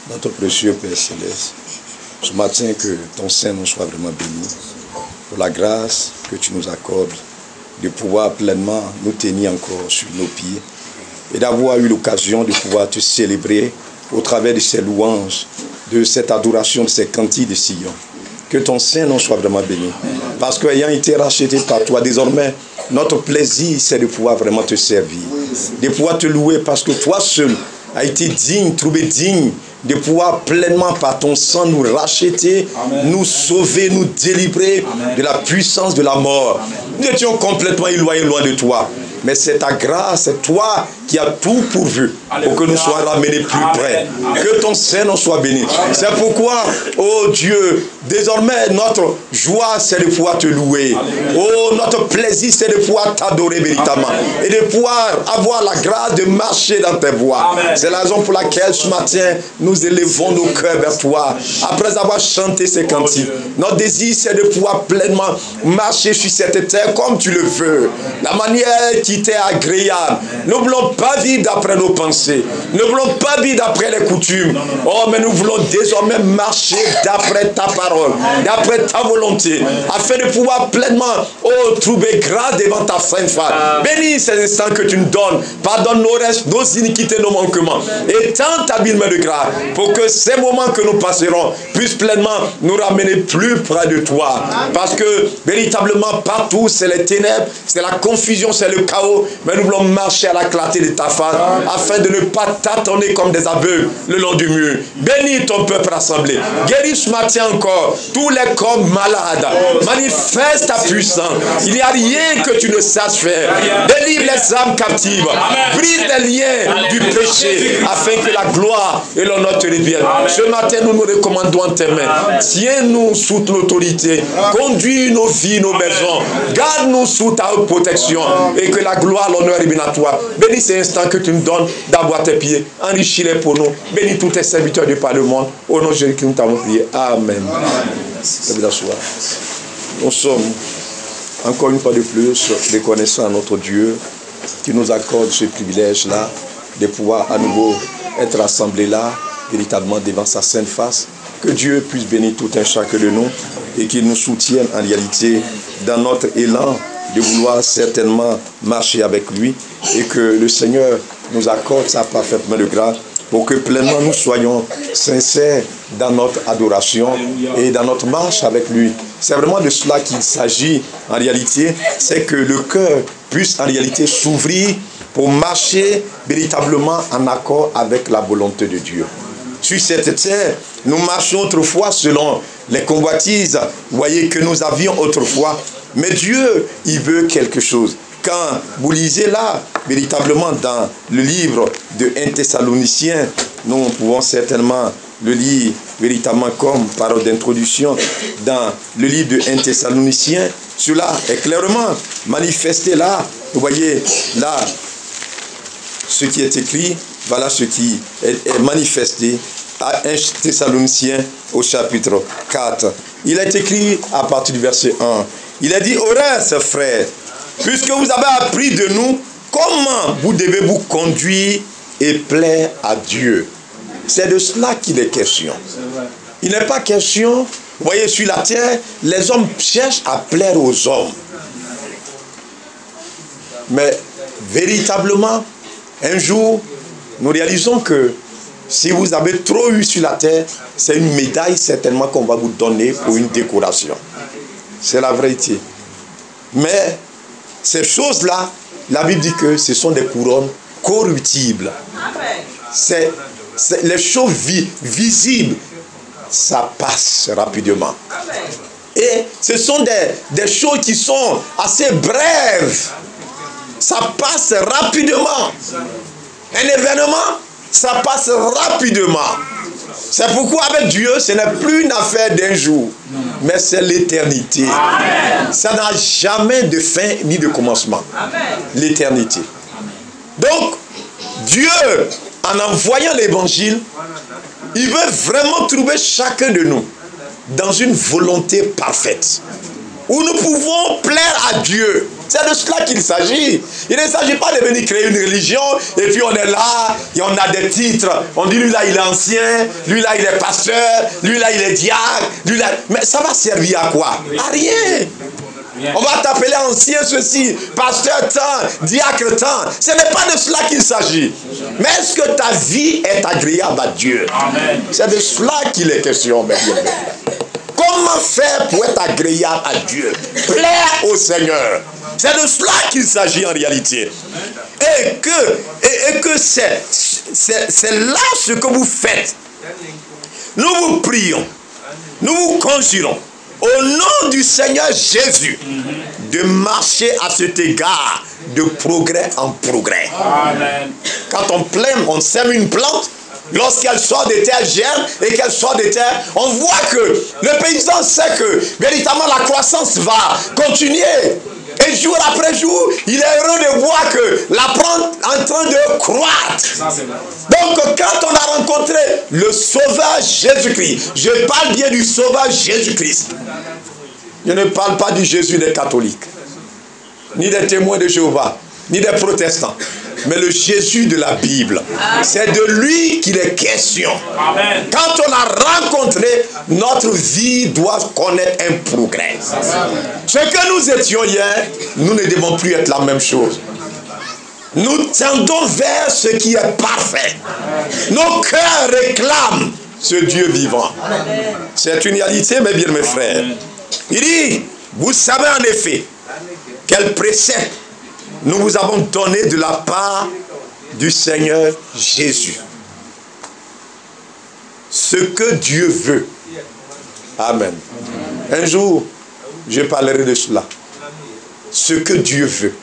Notre précieux Père Céleste, ce matin que ton Saint-Nom soit vraiment béni, pour la grâce que tu nous accordes de pouvoir pleinement nous tenir encore sur nos pieds et d'avoir eu l'occasion de pouvoir te célébrer au travers de ces louanges, de cette adoration, de ces cantiques de Sion. Que ton Saint-Nom soit vraiment béni. Parce qu'ayant été racheté par toi, désormais, notre plaisir, c'est de pouvoir vraiment te servir, de pouvoir te louer parce que toi seul as été digne, trouvé digne de pouvoir pleinement par ton sang nous racheter, Amen, nous sauver, nous délivrer, Amen, de la puissance de la mort. Amen. Nous étions complètement éloignés loin de toi. Mais c'est ta grâce, c'est toi qui as tout pourvu pour que nous soyons ramenés plus près. Que ton Saint-Nom soit béni. C'est pourquoi, oh Dieu, désormais notre joie c'est de pouvoir te louer. Oh, notre plaisir c'est de pouvoir t'adorer véritablement. Et de pouvoir avoir la grâce de marcher dans tes voies. C'est la raison pour laquelle ce matin nous élevons nos cœurs vers toi. Après avoir chanté ces cantiques, notre désir c'est de pouvoir pleinement marcher sur cette terre comme tu le veux. La manière qui t'est agréable. Nous ne voulons pas vivre d'après nos pensées. Nous ne voulons pas vivre d'après les coutumes. Oh, mais nous voulons désormais marcher d'après ta parole, d'après ta volonté, afin de pouvoir pleinement, oh, trouver grâce devant ta sainte face. Bénis ces instants que tu nous donnes. Pardonne nos restes, nos iniquités, nos manquements. Et tends ta main de grâce pour que ces moments que nous passerons puissent pleinement nous ramener plus près de toi. Parce que véritablement partout c'est les ténèbres, c'est la confusion, c'est le chaos. Mais nous voulons marcher à la clarté de ta face afin de ne pas tâtonner comme des aveugles le long du mur. Bénis ton peuple rassemblé. Guéris ce matin encore tous les corps malades. Manifeste ta puissance. Il n'y a rien que tu ne saches faire. Délivre les âmes captives. Brise les liens du péché afin que la gloire et l'honneur te reviennent. Ce matin, nous nous recommandons en tes mains. Tiens-nous sous ton autorité. Conduis nos vies, nos maisons. Garde-nous sous ta protection. Et que la gloire, l'honneur est bien à toi. Bénis ces instants que tu nous donnes d'avoir tes pieds. Enrichis-les pour nous. Bénis tous tes serviteurs de par le monde. Au nom de Jésus-Christ, nous t'avons prié. Amen. Nous sommes encore une fois de plus reconnaissants à notre Dieu qui nous accorde ce privilège-là de pouvoir à nouveau être assemblés là, véritablement devant sa sainte face. Que Dieu puisse bénir tout un chacun de nous et qu'il nous soutienne en réalité dans notre élan de vouloir certainement marcher avec lui et que le Seigneur nous accorde sa parfaite main de grâce pour que pleinement nous soyons sincères dans notre adoration et dans notre marche avec lui. C'est vraiment de cela qu'il s'agit en réalité, c'est que le cœur puisse en réalité s'ouvrir pour marcher véritablement en accord avec la volonté de Dieu. Sur cette terre, nous marchions autrefois selon les convoitises, vous voyez, que nous avions autrefois. Mais Dieu, il veut quelque chose. Quand vous lisez là, véritablement dans le livre de 1 Thessaloniciens, nous pouvons certainement le lire véritablement comme parole d'introduction dans le livre de 1 Thessaloniciens. Cela est clairement manifesté là. Vous voyez là ce qui est écrit, voilà ce qui est manifesté à 1 Thessaloniciens au chapitre 4. Il est écrit à partir du verset 1. Il a dit, au reste, frères, puisque vous avez appris de nous comment vous devez vous conduire et plaire à Dieu. C'est de cela qu'il est question. Il n'est pas question, vous voyez, sur la terre, les hommes cherchent à plaire aux hommes. Mais véritablement, un jour, nous réalisons que si vous avez trop eu sur la terre, c'est une médaille certainement qu'on va vous donner pour une décoration. C'est la vérité. Mais ces choses-là, la Bible dit que ce sont des couronnes corruptibles. C'est les choses visibles, ça passe rapidement. Et ce sont des choses qui sont assez brèves. Ça passe rapidement. Un événement, ça passe rapidement. C'est pourquoi avec Dieu, ce n'est plus une affaire d'un jour, mais c'est l'éternité. Ça n'a jamais de fin ni de commencement. L'éternité. Donc, Dieu, en envoyant l'évangile, il veut vraiment trouver chacun de nous dans une volonté parfaite, où nous pouvons plaire à Dieu. C'est de cela qu'il s'agit. Il ne s'agit pas de venir créer une religion et puis on est là et on a des titres. On dit lui là il est ancien, lui là il est pasteur, lui là il est diacre, lui là... Mais ça va servir à quoi? À rien. On va t'appeler ancien ceci, pasteur tant, diacre tant. Ce n'est pas de cela qu'il s'agit. Mais est-ce que ta vie est agréable à Dieu? C'est de cela qu'il est question, mes bien-aimés. Comment faire pour être agréable à Dieu? Plaire au Seigneur. C'est de cela qu'il s'agit en réalité. Et que c'est là ce que vous faites. Nous vous prions, nous vous conjurons, au nom du Seigneur Jésus, de marcher à cet égard de progrès en progrès. Amen. Quand on sème une plante, lorsqu'elle sort des terres germes et qu'elle sort des terres, on voit que le paysan sait que véritablement la croissance va continuer. Et jour après jour, il est heureux de voir que la plante est en train de croître. Donc quand on a rencontré le Sauveur Jésus-Christ, je parle bien du Sauveur Jésus-Christ. Je ne parle pas du Jésus des catholiques, ni des témoins de Jéhovah, ni des protestants, mais le Jésus de la Bible. C'est de lui qu'il est question. Amen. Quand on a rencontré, notre vie doit connaître un progrès. Ce que nous étions hier, nous ne devons plus être la même chose. Nous tendons vers ce qui est parfait. Nos cœurs réclament ce Dieu vivant. C'est une réalité, mes bien mes frères. Il dit, vous savez en effet quel précepte nous vous avons donné de la part du Seigneur Jésus. Ce que Dieu veut. Amen. Un jour, je parlerai de cela. Ce que Dieu veut.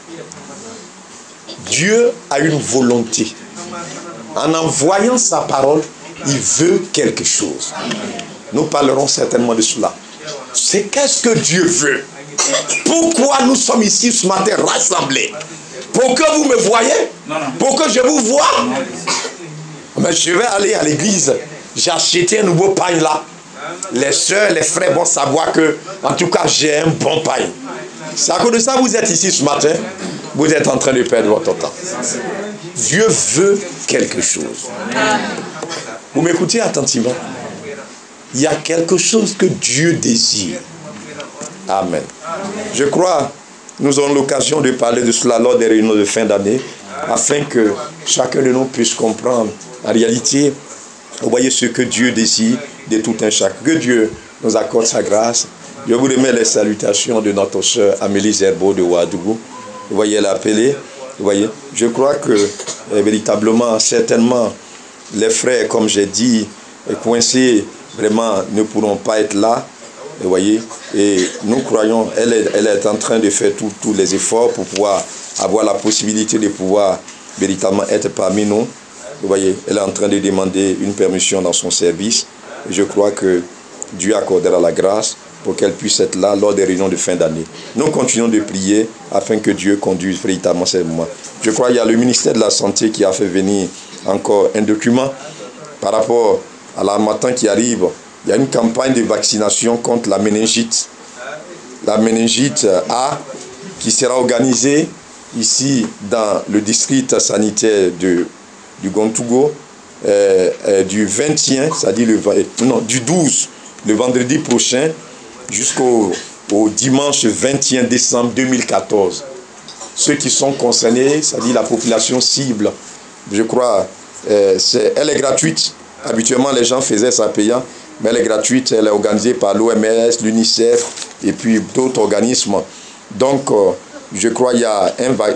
Dieu a une volonté. En envoyant sa parole, il veut quelque chose. Nous parlerons certainement de cela. C'est qu'est-ce que Dieu veut. Pourquoi nous sommes ici ce matin rassemblés? Pour que vous me voyez? Pour que je vous voie? Mais je vais aller à l'église. J'ai acheté un nouveau pain là. Les soeurs, les frères vont savoir que, en tout cas, j'ai un bon pain. C'est à cause de ça que vous êtes ici ce matin. Vous êtes en train de perdre votre temps. Dieu veut quelque chose. Vous m'écoutez attentivement? Il y a quelque chose que Dieu désire. Amen. Je crois, nous aurons l'occasion de parler de cela lors des réunions de fin d'année, afin que chacun de nous puisse comprendre en réalité, vous voyez ce que Dieu désire de tout un chacun. Que Dieu nous accorde sa grâce. Je vous remets les salutations de notre sœur Amélie Zerbo de Ouagadougou. Vous voyez, elle est appelée. Vous voyez, je crois que véritablement, certainement, les frères, comme j'ai dit, coincés, vraiment ne pourront pas être là. Vous voyez, et nous croyons, elle est en train de faire tous les efforts pour pouvoir avoir la possibilité de pouvoir véritablement être parmi nous. Vous voyez, elle est en train de demander une permission dans son service. Et je crois que Dieu accordera la grâce pour qu'elle puisse être là lors des réunions de fin d'année. Nous continuons de prier afin que Dieu conduise véritablement ces moments. Je crois qu'il y a le ministère de la Santé qui a fait venir encore un document par rapport à l'harmattan qui arrive. Il y a une campagne de vaccination contre la méningite. La méningite A qui sera organisée ici dans le district sanitaire du Gontougo du 21, c'est-à-dire du 12, le vendredi prochain, jusqu'au dimanche 21 décembre 2014. Ceux qui sont concernés, c'est-à-dire la population cible, je crois, elle est gratuite. Habituellement, les gens faisaient ça payant, mais elle est gratuite, elle est organisée par l'OMS, l'UNICEF et puis d'autres organismes. Donc, je crois qu'il y a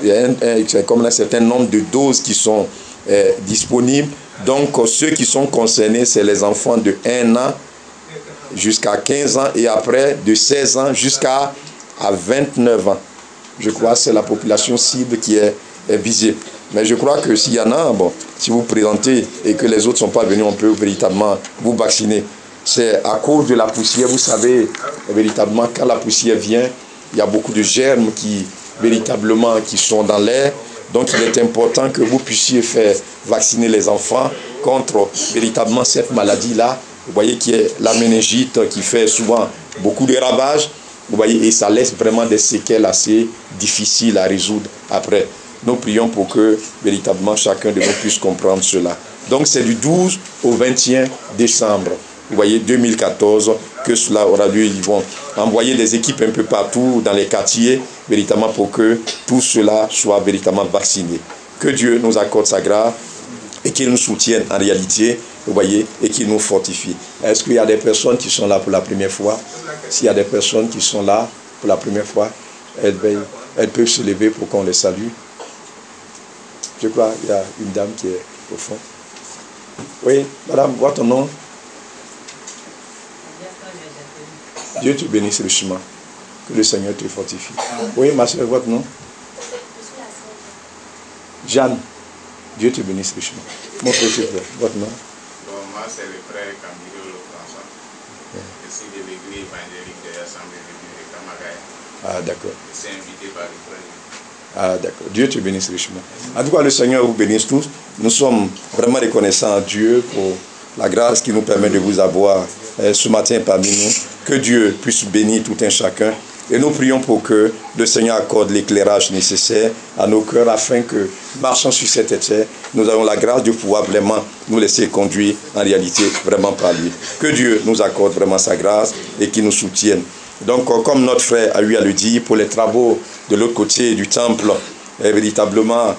un certain nombre de doses qui sont disponibles. Donc, ceux qui sont concernés, c'est les enfants de 1 an jusqu'à 15 ans et après de 16 ans jusqu'à 29 ans. Je crois que c'est la population cible qui est visée. Mais je crois que s'il y en a, bon, si vous présentez et que les autres ne sont pas venus, on peut véritablement vous vacciner. C'est à cause de la poussière. Vous savez, véritablement, quand la poussière vient, il y a beaucoup de germes qui sont dans l'air. Donc, il est important que vous puissiez faire vacciner les enfants contre véritablement cette maladie-là. Vous voyez qu'il y a la méningite qui fait souvent beaucoup de ravages. Vous voyez, et ça laisse vraiment des séquelles assez difficiles à résoudre après. Nous prions pour que véritablement chacun de nous puisse comprendre cela. Donc c'est du 12 au 21 décembre, vous voyez, 2014, que cela aura lieu. Ils vont envoyer des équipes un peu partout dans les quartiers, véritablement pour que tout cela soit véritablement vacciné. Que Dieu nous accorde sa grâce et qu'il nous soutienne en réalité, vous voyez, et qu'il nous fortifie. Est-ce qu'il y a des personnes qui sont là pour la première fois? S'il y a des personnes qui sont là pour la première fois, elles peuvent se lever pour qu'on les salue. Je crois qu'il y a une dame qui est au fond. Oui, madame, vois ton nom. Dieu te bénisse richement. Que le Seigneur te fortifie. Oui, ma soeur, votre nom? Jeanne. Dieu te bénisse richement. Mon frère, votre nom? Bon, moi, c'est le frère Camilo François. Je suis de l'église évangélique de l'Assemblée de Kamagaya. Ah, d'accord. Je suis invité par le frère. Ah, d'accord. Dieu te bénisse richement. En tout cas, le Seigneur vous bénisse tous. Nous sommes vraiment reconnaissants à Dieu pour la grâce qui nous permet de vous avoir ce matin parmi nous. Que Dieu puisse bénir tout un chacun. Et nous prions pour que le Seigneur accorde l'éclairage nécessaire à nos cœurs afin que, marchant sur cette terre, nous avons la grâce de pouvoir vraiment nous laisser conduire en réalité vraiment par lui. Que Dieu nous accorde vraiment sa grâce et qu'il nous soutienne. Donc, comme notre frère a eu à le dire, pour les travaux de l'autre côté du temple, véritablement,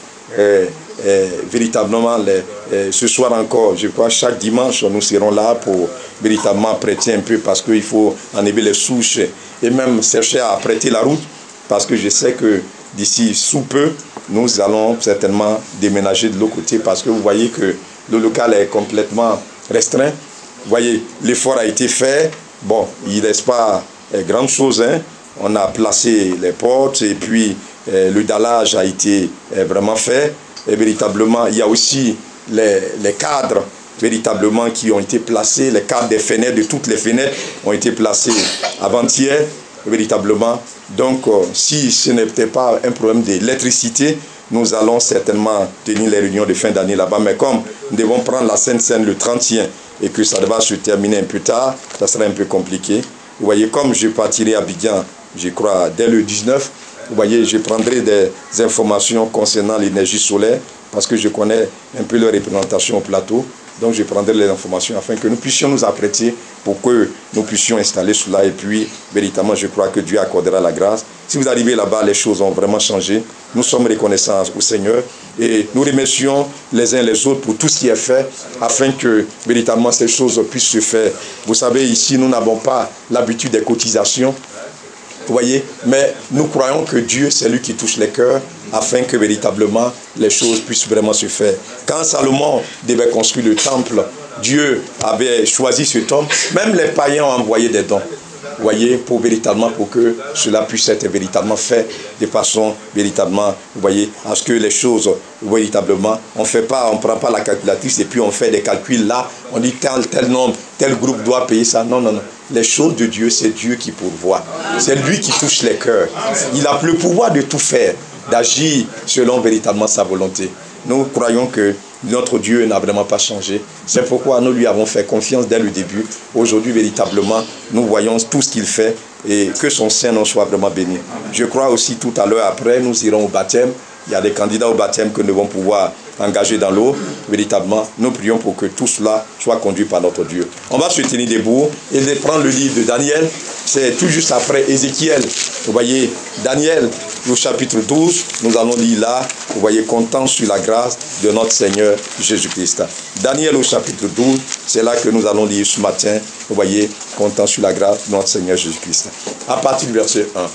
ce soir encore, je crois, chaque dimanche, nous serons là pour véritablement prêter un peu parce qu'il faut enlever les souches et même chercher à prêter la route parce que je sais que d'ici sous peu, nous allons certainement déménager de l'autre côté parce que vous voyez que le local est complètement restreint. Vous voyez, l'effort a été fait. Bon, il ne reste pas grande chose, hein. On a placé les portes et puis le dallage a été vraiment fait. Et véritablement, il y a aussi les cadres véritablement qui ont été placés, les cadres des fenêtres, de toutes les fenêtres ont été placés avant-hier, véritablement. Donc, si ce n'était pas un problème d'électricité, nous allons certainement tenir les réunions de fin d'année là-bas. Mais comme nous devons prendre la Sainte Seine le 30e et que ça va se terminer un peu tard, ça sera un peu compliqué. Vous voyez, comme je partirai à Abidjan, je crois, dès le 19, vous voyez, je prendrai des informations concernant l'énergie solaire parce que je connais un peu leur représentation au plateau. Donc, je prendrai les informations afin que nous puissions nous apprêter pour que nous puissions installer cela. Et puis, véritablement, je crois que Dieu accordera la grâce. Si vous arrivez là-bas, les choses ont vraiment changé. Nous sommes reconnaissants au Seigneur et nous remercions les uns les autres pour tout ce qui est fait afin que véritablement ces choses puissent se faire. Vous savez, ici, nous n'avons pas l'habitude des cotisations. Vous voyez, mais nous croyons que Dieu, c'est lui qui touche les cœurs afin que véritablement les choses puissent vraiment se faire. Quand Salomon devait construire le temple, Dieu avait choisi ce temple. Même les païens ont envoyé des dons. Vous voyez, pour véritablement, pour que cela puisse être véritablement fait de façon véritablement, vous voyez, à ce que les choses, véritablement, on ne prend pas la calculatrice et puis on fait des calculs là, on dit tel nombre, tel groupe doit payer ça. Non, non, non. Les choses de Dieu, c'est Dieu qui pourvoit. C'est lui qui touche les cœurs. Il a le pouvoir de tout faire, d'agir selon véritablement sa volonté. Nous croyons que notre Dieu n'a vraiment pas changé. C'est pourquoi nous lui avons fait confiance dès le début. Aujourd'hui, véritablement, nous voyons tout ce qu'il fait et que son Saint-Nom soit vraiment béni. Je crois aussi tout à l'heure après, nous irons au baptême. Il y a des candidats au baptême que nous devons pouvoir engager dans l'eau. Véritablement, nous prions pour que tout cela soit conduit par notre Dieu. On va se tenir debout et prendre le livre de Daniel. C'est tout juste après Ézéchiel. Vous voyez, Daniel, au chapitre 12, nous allons lire là, vous voyez, comptant sur la grâce de notre Seigneur Jésus-Christ. Daniel au chapitre 12, c'est là que nous allons lire ce matin, vous voyez, comptant sur la grâce de notre Seigneur Jésus-Christ. À partir du verset 1.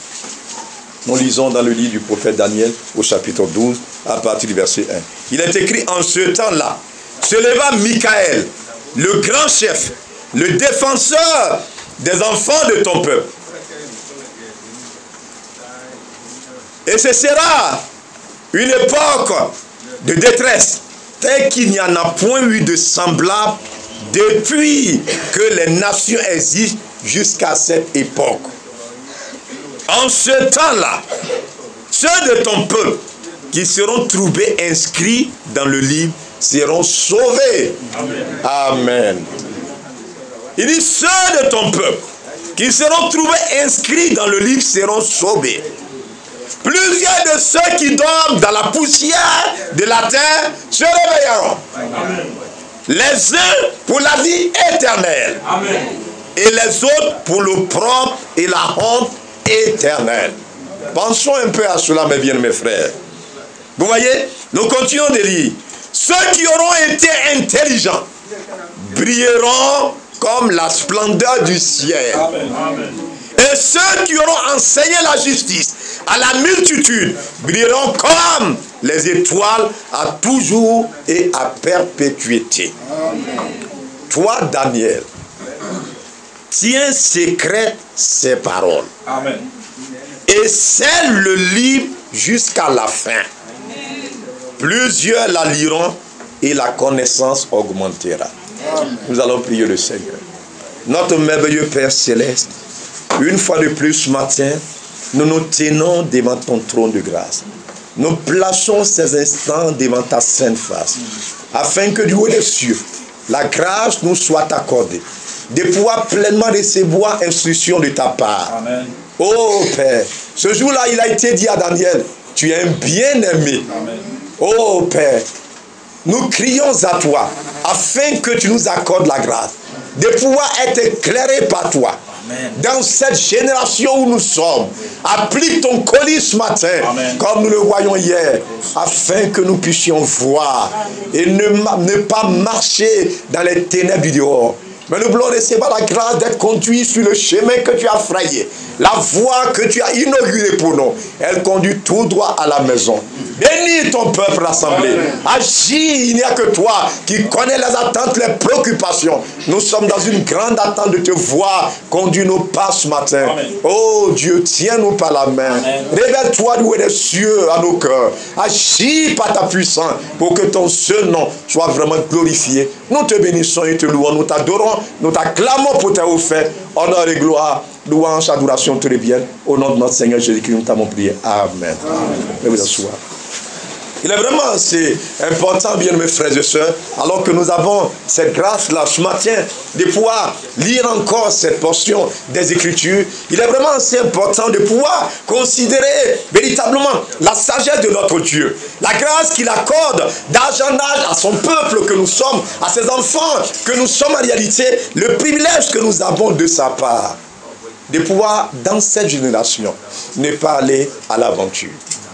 Nous lisons dans le livre du prophète Daniel au chapitre 12, à partir du verset 1. Il est écrit: en ce temps-là, se leva Michaël, le grand chef, le défenseur des enfants de ton peuple. Et ce sera une époque de détresse, telle qu'il n'y en a point eu de semblable depuis que les nations existent jusqu'à cette époque. En ce temps-là, ceux de ton peuple qui seront trouvés inscrits dans le livre seront sauvés. Amen. Amen. Il dit ceux de ton peuple qui seront trouvés inscrits dans le livre seront sauvés. Plusieurs de ceux qui dorment dans la poussière de la terre se réveilleront. Amen. Les uns pour la vie éternelle. Amen. Et les autres pour l'opprobre et la honte éternelle. Pensons un peu à cela, mes bien-aimés frères. Vous voyez, nous continuons de lire. Ceux qui auront été intelligents brilleront comme la splendeur du ciel. Amen. Et ceux qui auront enseigné la justice à la multitude brilleront comme les étoiles à toujours et à perpétuité. Amen. Toi, Daniel, tiens secrète ces paroles. Amen. Et scelle le livre jusqu'à la fin. Plusieurs la liront et la connaissance augmentera. Amen. Nous allons prier le Seigneur. Notre merveilleux Père Céleste, une fois de plus ce matin, nous nous tenons devant ton trône de grâce. Nous plaçons ces instants devant ta sainte face, afin que du haut des cieux, la grâce nous soit accordée, de pouvoir pleinement recevoir instruction de ta part. Amen. Oh Père, ce jour-là, il a été dit à Daniel, tu es un bien-aimé. Amen. Oh Père, nous crions à toi, afin que tu nous accordes la grâce, de pouvoir être éclairé par toi. Amen. Dans cette génération où nous sommes, applique ton colis ce matin. Amen. Comme nous le voyons hier, afin que nous puissions voir et ne pas marcher dans les ténèbres du dehors. Mais nous voulons recevoir la grâce d'être conduits sur le chemin que tu as frayé. La voie que tu as inaugurée pour nous, elle conduit tout droit à la maison. Bénis ton peuple rassemblé. Agis, il n'y a que toi qui connais les attentes, les préoccupations. Nous sommes dans une grande attente de te voir conduire nos pas ce matin. Amen. Oh Dieu, tiens-nous par la main. Révèle-toi du haut des cieux à nos cœurs. Agis par ta puissance pour que ton seul nom soit vraiment glorifié. Nous te bénissons et te louons, nous t'adorons, nous t'acclamons pour tes hauts faits. Honneur et gloire, louange, adoration te reviennent. Au nom de notre Seigneur Jésus-Christ, nous t'avons prié. Amen. Amen. Vous asseoir. Il est vraiment assez important, bien mes frères et sœurs, alors que nous avons cette grâce-là ce matin, de pouvoir lire encore cette portion des Écritures. Il est vraiment assez important de pouvoir considérer véritablement la sagesse de notre Dieu, la grâce qu'il accorde d'âge en âge à son peuple que nous sommes, à ses enfants que nous sommes en réalité, le privilège que nous avons de sa part, de pouvoir, dans cette génération, ne pas aller à l'aventure.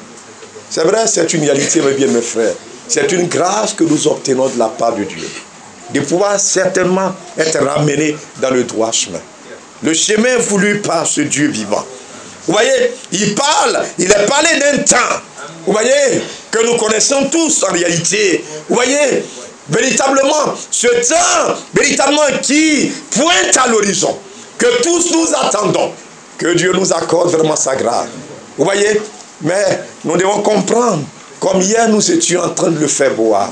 C'est vrai, c'est une réalité, mes bien, mes frères. C'est une grâce que nous obtenons de la part de Dieu. De pouvoir certainement être ramenés dans le droit chemin. Le chemin voulu par ce Dieu vivant. Vous voyez, il est parlé d'un temps. Vous voyez, que nous connaissons tous en réalité. Vous voyez, véritablement, ce temps, véritablement qui pointe à l'horizon. Que tous nous attendons. Que Dieu nous accorde vraiment sa grâce. Vous voyez, mais nous devons comprendre, comme hier nous étions en train de le faire voir,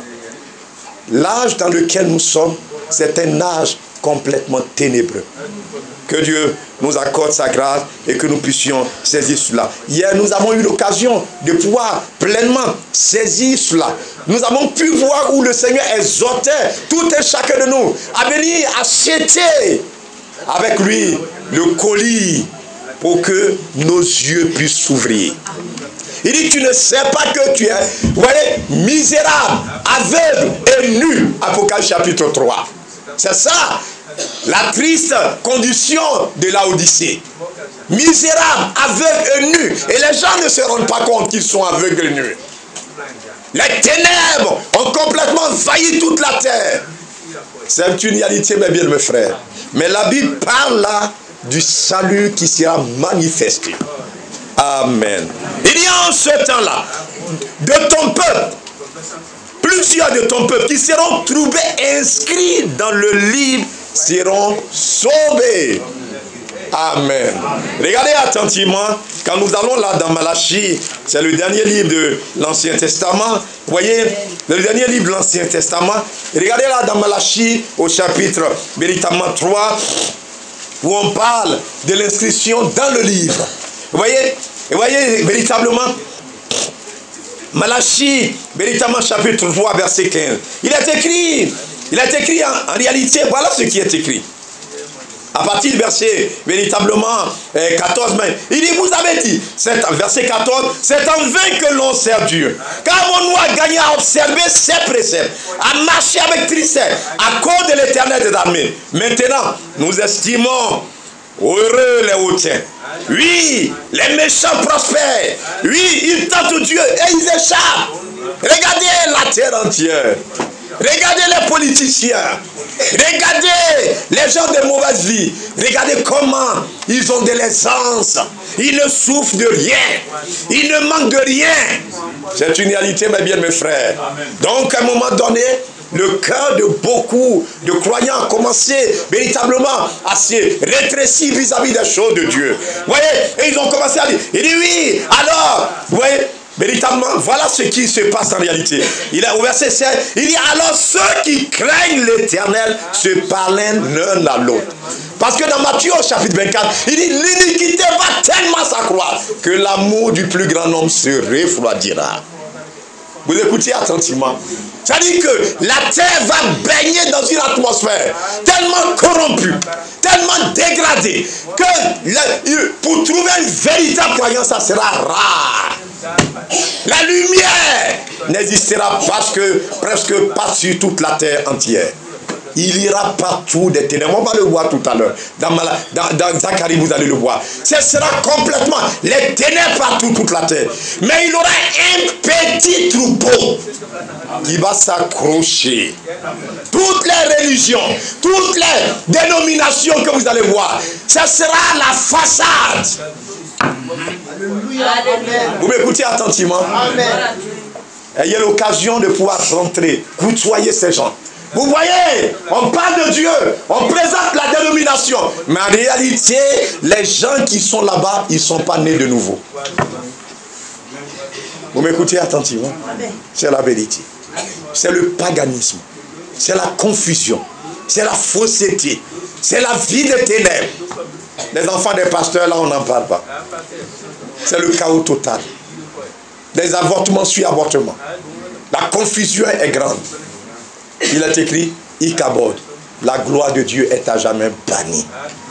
l'âge dans lequel nous sommes, c'est un âge complètement ténébreux. Que Dieu nous accorde sa grâce et que nous puissions saisir cela. Hier, nous avons eu l'occasion de pouvoir pleinement saisir cela. Nous avons pu voir où le Seigneur exhortait tout et chacun de nous à venir acheter avec lui le colis pour que nos yeux puissent s'ouvrir. Il dit, tu ne sais pas que tu es, vous voyez, misérable, aveugle et nu. Apocalypse chapitre 3. C'est ça, la triste condition de la Odyssée. Misérable, aveugle et nu. Et les gens ne se rendent pas compte qu'ils sont aveugles et nus. Les ténèbres ont complètement envahi toute la terre. C'est une réalité, mes bien, mes frères. Mais la Bible parle là du salut qui sera manifesté. Amen. Il y a en ce temps-là, de ton peuple, plusieurs de ton peuple qui seront trouvés inscrits dans le livre seront sauvés. Amen. Regardez attentivement, quand nous allons là dans Malachie, c'est le dernier livre de l'Ancien Testament. Vous voyez, le dernier livre de l'Ancien Testament. Regardez là dans Malachie, au chapitre véritablement 3, où on parle de l'inscription dans le livre. Vous voyez véritablement, Malachie, véritablement chapitre 3, verset 15. Il est écrit en réalité, voilà ce qui est écrit. à partir du verset véritablement 14, il dit, vous avez dit, verset 14, c'est en vain que l'on sert Dieu. Qu'avons-nous à gagner à observer ses préceptes, à marcher avec tristesse, à cause de l'Éternel des armées. Maintenant, nous estimons heureux les hautains. Oui, les méchants prospèrent. Oui, ils tentent Dieu et ils échappent. Regardez la terre entière. Regardez les politiciens. Regardez les gens de mauvaise vie. Regardez comment ils ont de l'aisance. Ils ne souffrent de rien. Ils ne manquent de rien. C'est une réalité, mes bien, mes frères. Donc, à un moment donné, le cœur de beaucoup de croyants a commencé véritablement à se rétrécir vis-à-vis des choses de Dieu. Vous voyez, et ils ont commencé à dire, il dit oui, alors, vous voyez, véritablement, voilà ce qui se passe en réalité. Il a au verset 16, il dit, alors ceux qui craignent l'Éternel se parlent l'un à l'autre. Parce que dans Matthieu au chapitre 24, il dit, l'iniquité va tellement s'accroître que l'amour du plus grand nombre se refroidira. Vous écoutez attentivement. C'est-à-dire que la terre va baigner dans une atmosphère tellement corrompue, tellement dégradée, que pour trouver une véritable croyance, ça sera rare. La lumière n'existera presque pas sur toute la terre entière. Il ira partout des ténèbres. On va le voir tout à l'heure. Dans Zacharie, vous allez le voir. Ce sera complètement les ténèbres partout, toute la terre. Mais il y aura un petit troupeau qui va s'accrocher. Toutes les religions, toutes les dénominations que vous allez voir, ce sera la façade. Vous m'écoutez attentivement? Amen. Ayez l'occasion de pouvoir rentrer, côtoyer ces gens. Vous voyez, on parle de Dieu, on présente la dénomination, mais en réalité, les gens qui sont là-bas, ils ne sont pas nés de nouveau. Vous m'écoutez attentivement? C'est la vérité. C'est le paganisme, c'est la confusion, c'est la fausseté, c'est la vie des ténèbres. Les enfants des pasteurs, là, on n'en parle pas. C'est le chaos total. Des avortements sur avortements. La confusion est grande. Il est écrit, Ikabod, la gloire de Dieu est à jamais bannie.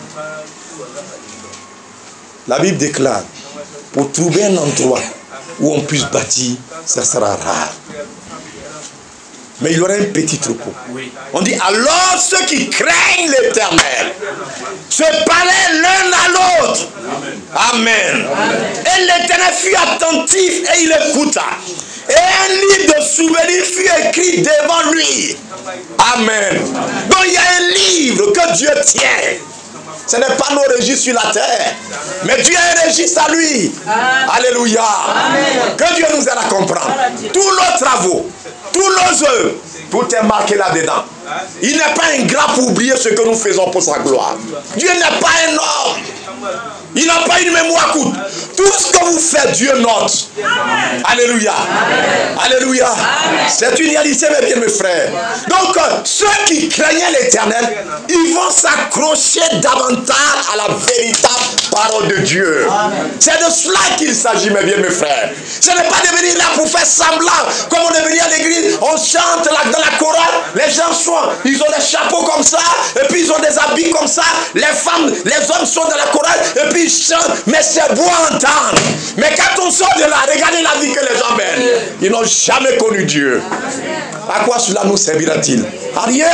La Bible déclare, pour trouver un endroit où on puisse bâtir, ça sera rare. Mais il y aura un petit troupeau. On dit, alors ceux qui craignent l'Éternel se parlaient l'un à l'autre. Amen. Et l'Éternel fut attentif et il écouta. Et un livre de souvenirs fut écrit devant lui. Amen. Donc il y a un livre que Dieu tient. Ce n'est pas nos registres sur la terre, mais Dieu a un registre à lui. Alléluia. Amen. Que Dieu nous aide à comprendre. Tous nos travaux, tous nos œuvres, tout est marqué là-dedans. Il n'est pas ingrat pour oublier ce que nous faisons pour sa gloire. Dieu n'est pas un homme. Il n'a pas une mémoire courte. Tout ce que vous faites, Dieu note. Alléluia. Amen. Alléluia. C'est une réalité, mes bien, mes frères. Donc, ceux qui craignaient l'Éternel, ils vont s'accrocher davantage à la véritable parole de Dieu. C'est de cela qu'il s'agit, mes bien, mes frères. Ce n'est pas de venir là pour faire semblant. Comme on est venu à l'église, on chante là, dans la chorale. Les gens ils ont des chapeaux comme ça, et puis ils ont des habits comme ça. Les femmes, les hommes sont dans la chorale, et puis ils chantent. Mais c'est beau à entendre. Mais quand on sort de là, regardez la vie que les gens mènent. Ils n'ont jamais connu Dieu. À quoi cela nous servira-t-il? À rien.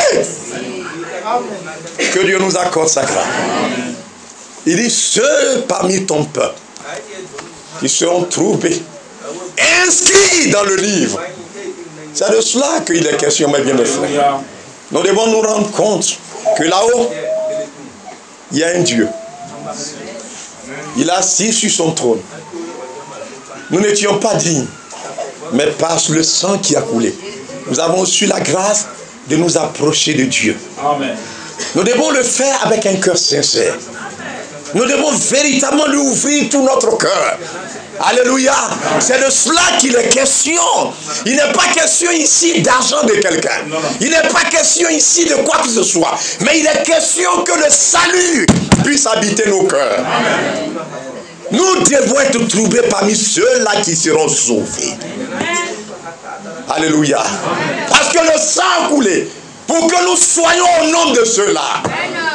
Que Dieu nous accorde sa grâce. Il dit, ceux parmi ton peuple qui seront trouvés, inscrits dans le livre. C'est de cela qu'il est question, mes bien mes frères. Nous devons nous rendre compte que là-haut, il y a un Dieu. Il est assis sur son trône. Nous n'étions pas dignes, mais par le sang qui a coulé, nous avons reçu la grâce de nous approcher de Dieu. Amen. Nous devons le faire avec un cœur sincère. Nous devons véritablement lui ouvrir tout notre cœur. Alléluia. C'est de cela qu'il est question. Il n'est pas question ici d'argent de quelqu'un. Il n'est pas question ici de quoi que ce soit. Mais il est question que le salut puisse habiter nos cœurs. Amen. Nous devons être trouvés parmi ceux-là qui seront sauvés. Alléluia. Parce que le sang a coulé pour que nous soyons au nombre de ceux-là.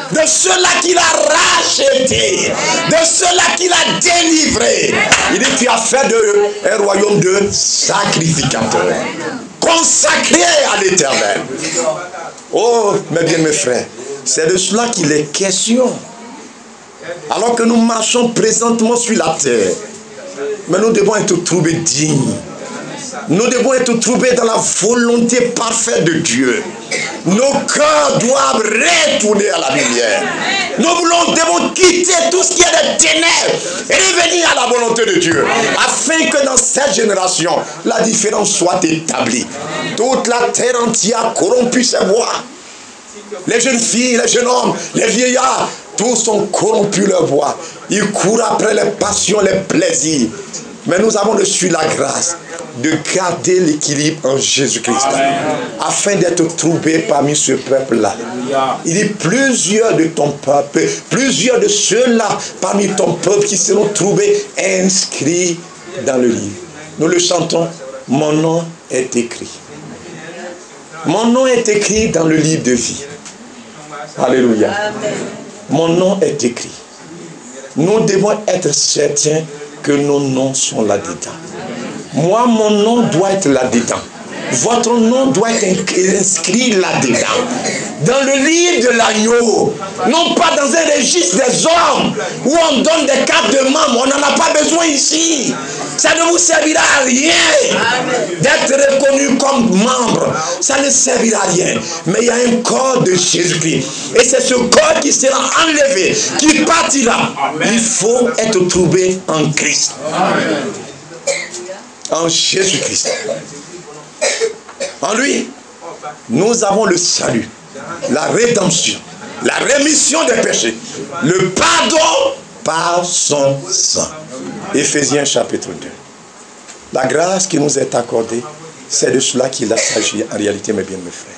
de ceux-là qu'il a rachetés, de ceux-là qu'il a délivrés. Il dit, tu as fait un royaume de sacrificateurs, consacré à l'Éternel. Oh, mes bien-aimés frères, c'est de cela qu'il est question. Alors que nous marchons présentement sur la terre, mais nous devons être trouvés dignes. Nous devons être trouvés dans la volonté parfaite de Dieu. Nos cœurs doivent retourner à la lumière. Nous devons quitter tout ce qui est des ténèbres et revenir à la volonté de Dieu, afin que dans cette génération, la différence soit établie. Toute la terre entière a corrompu ses voies. Les jeunes filles, les jeunes hommes, les vieillards, tous ont corrompu leur voie. Ils courent après les passions, les plaisirs. Mais nous avons reçu la grâce de garder l'équilibre en Jésus-Christ, afin d'être trouvés parmi ce peuple-là. Il dit, plusieurs de ton peuple, plusieurs de ceux-là parmi ton peuple qui seront trouvés inscrits dans le livre. Nous le chantons, mon nom est écrit. Mon nom est écrit dans le livre de vie. Alléluia. Mon nom est écrit. Nous devons être certains que nos noms sont là-dedans. Moi, mon nom doit être là-dedans. Votre nom doit être inscrit là-dedans. Dans le livre de l'agneau. Non pas dans un registre des hommes où on donne des cartes de membres. On n'en a pas besoin ici. Ça ne vous servira à rien d'être reconnu comme membre. Ça ne servira à rien. Mais il y a un corps de Jésus-Christ. Et c'est ce corps qui sera enlevé, qui partira. Il faut être trouvé en Christ. En Jésus-Christ. En lui, nous avons le salut, la rédemption, la rémission des péchés, le pardon par son sang. Éphésiens chapitre 2. La grâce qui nous est accordée, c'est de cela qu'il a s'agit en réalité, mes bien-aimés frères.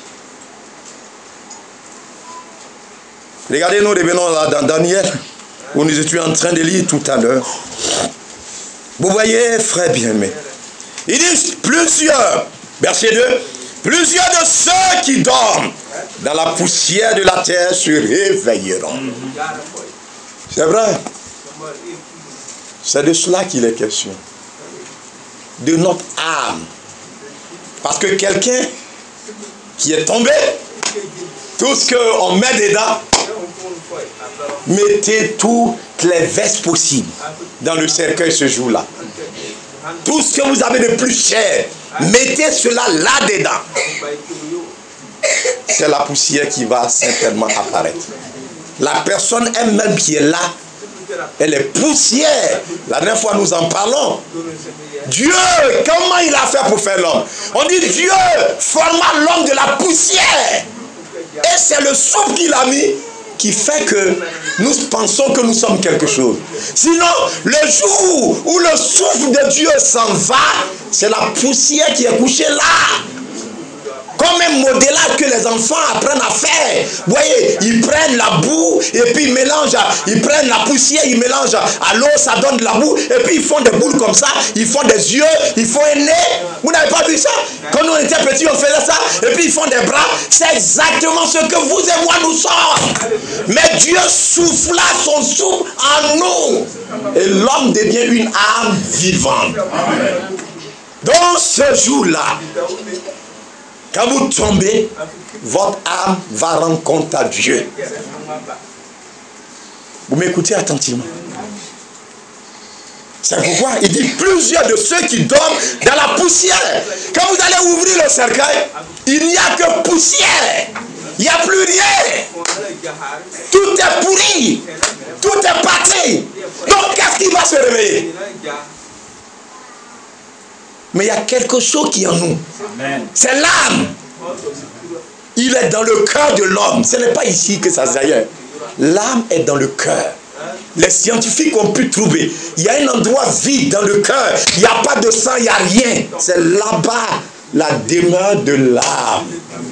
Regardez, nous revenons là dans Daniel, où nous étions en train de lire tout à l'heure. Vous voyez, frères bien-aimés, il dit plusieurs, verset 2, plusieurs de ceux qui dorment dans la poussière de la terre se réveilleront. C'est vrai. C'est de cela qu'il est question. De notre âme. Parce que quelqu'un qui est tombé, tout ce qu'on met dedans, mettez toutes les vestes possibles dans le cercueil ce jour-là. Tout ce que vous avez de plus cher, mettez cela là-dedans. C'est la poussière qui va certainement apparaître. La personne elle-même qui est là, elle est poussière. La dernière fois nous en parlons. Dieu, comment il a fait pour faire l'homme? On dit Dieu forma l'homme de la poussière. Et c'est le souffle qu'il a mis qui fait que nous pensons que nous sommes quelque chose. Sinon, le jour où le souffle de Dieu s'en va, c'est la poussière qui est couchée là. Comme un modelage que les enfants apprennent à faire. Vous voyez, ils prennent la boue et puis ils mélangent, ils prennent la poussière, ils mélangent à l'eau, ça donne de la boue et puis ils font des boules comme ça, ils font des yeux, ils font un nez. Vous n'avez pas vu ça? Quand nous étions petits, on faisait ça et puis ils font des bras. C'est exactement ce que vous et moi nous sommes. Mais Dieu souffla son souffle en nous et l'homme devient une âme vivante. Dans ce jour-là, quand vous tombez, votre âme va rendre compte à Dieu. Vous m'écoutez attentivement. C'est pourquoi il dit plusieurs de ceux qui dorment dans la poussière. Quand vous allez ouvrir le cercueil, il n'y a que poussière. Il n'y a plus rien. Tout est pourri. Tout est parti. Donc qu'est-ce qui va se réveiller? Mais il y a quelque chose qui est en nous. C'est l'âme. Il est dans le cœur de l'homme. Ce n'est pas ici que ça s'aille. L'âme est dans le cœur. Les scientifiques ont pu trouver. Il y a un endroit vide dans le cœur. Il n'y a pas de sang, il n'y a rien. C'est là-bas la demeure de l'âme.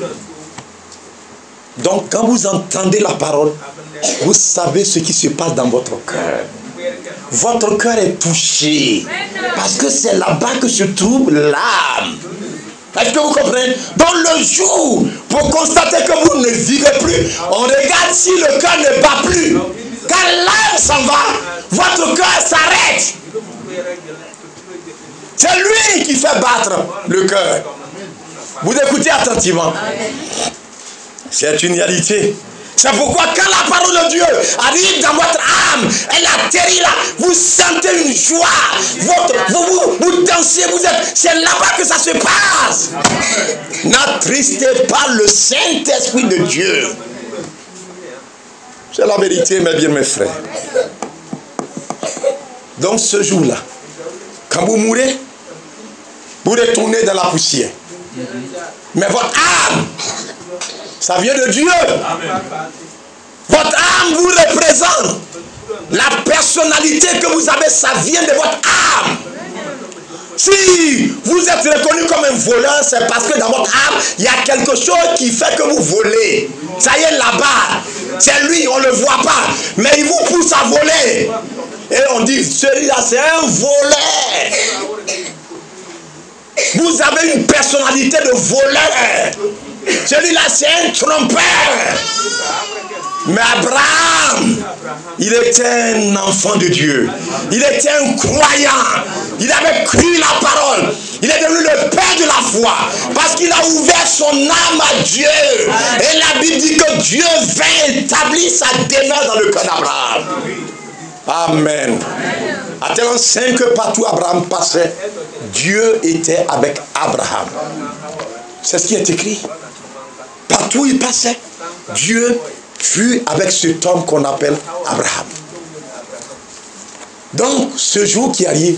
Donc quand vous entendez la parole, vous savez ce qui se passe dans votre cœur. Votre cœur est touché. Parce que c'est là-bas que se trouve l'âme. Est-ce que vous comprenez? Dans le jour, pour constater que vous ne vivez plus, on regarde si le cœur ne bat plus. Quand l'âme s'en va, votre cœur s'arrête. C'est lui qui fait battre le cœur. Vous écoutez attentivement. C'est une réalité. C'est pourquoi quand la parole de Dieu arrive dans votre âme, elle atterrit là, vous sentez une joie, vous dansez, c'est là-bas que ça se passe. N'attristez pas le Saint-Esprit de Dieu. C'est la vérité, mes bien mes frères. Donc ce jour-là, quand vous mourrez, vous retournez dans la poussière. Mais votre âme, ça vient de Dieu. Votre âme vous représente. La personnalité que vous avez, ça vient de votre âme. Si vous êtes reconnu comme un voleur, c'est parce que dans votre âme, il y a quelque chose qui fait que vous volez. Ça y est là-bas. C'est lui, on ne le voit pas. Mais il vous pousse à voler. Et on dit, celui-là, c'est un voleur. Vous avez une personnalité de voleur. Celui-là, c'est un trompeur. Mais Abraham, il était un enfant de Dieu. Il était un croyant. Il avait cru la parole. Il est devenu le père de la foi. Parce qu'il a ouvert son âme à Dieu. Et la Bible dit que Dieu vint établir sa demeure dans le cœur d'Abraham. Amen. À tel enseigne que partout Abraham passait, Dieu était avec Abraham. C'est ce qui est écrit. Partout il passait, Dieu fut avec cet homme qu'on appelle Abraham. Donc, ce jour qui arrive,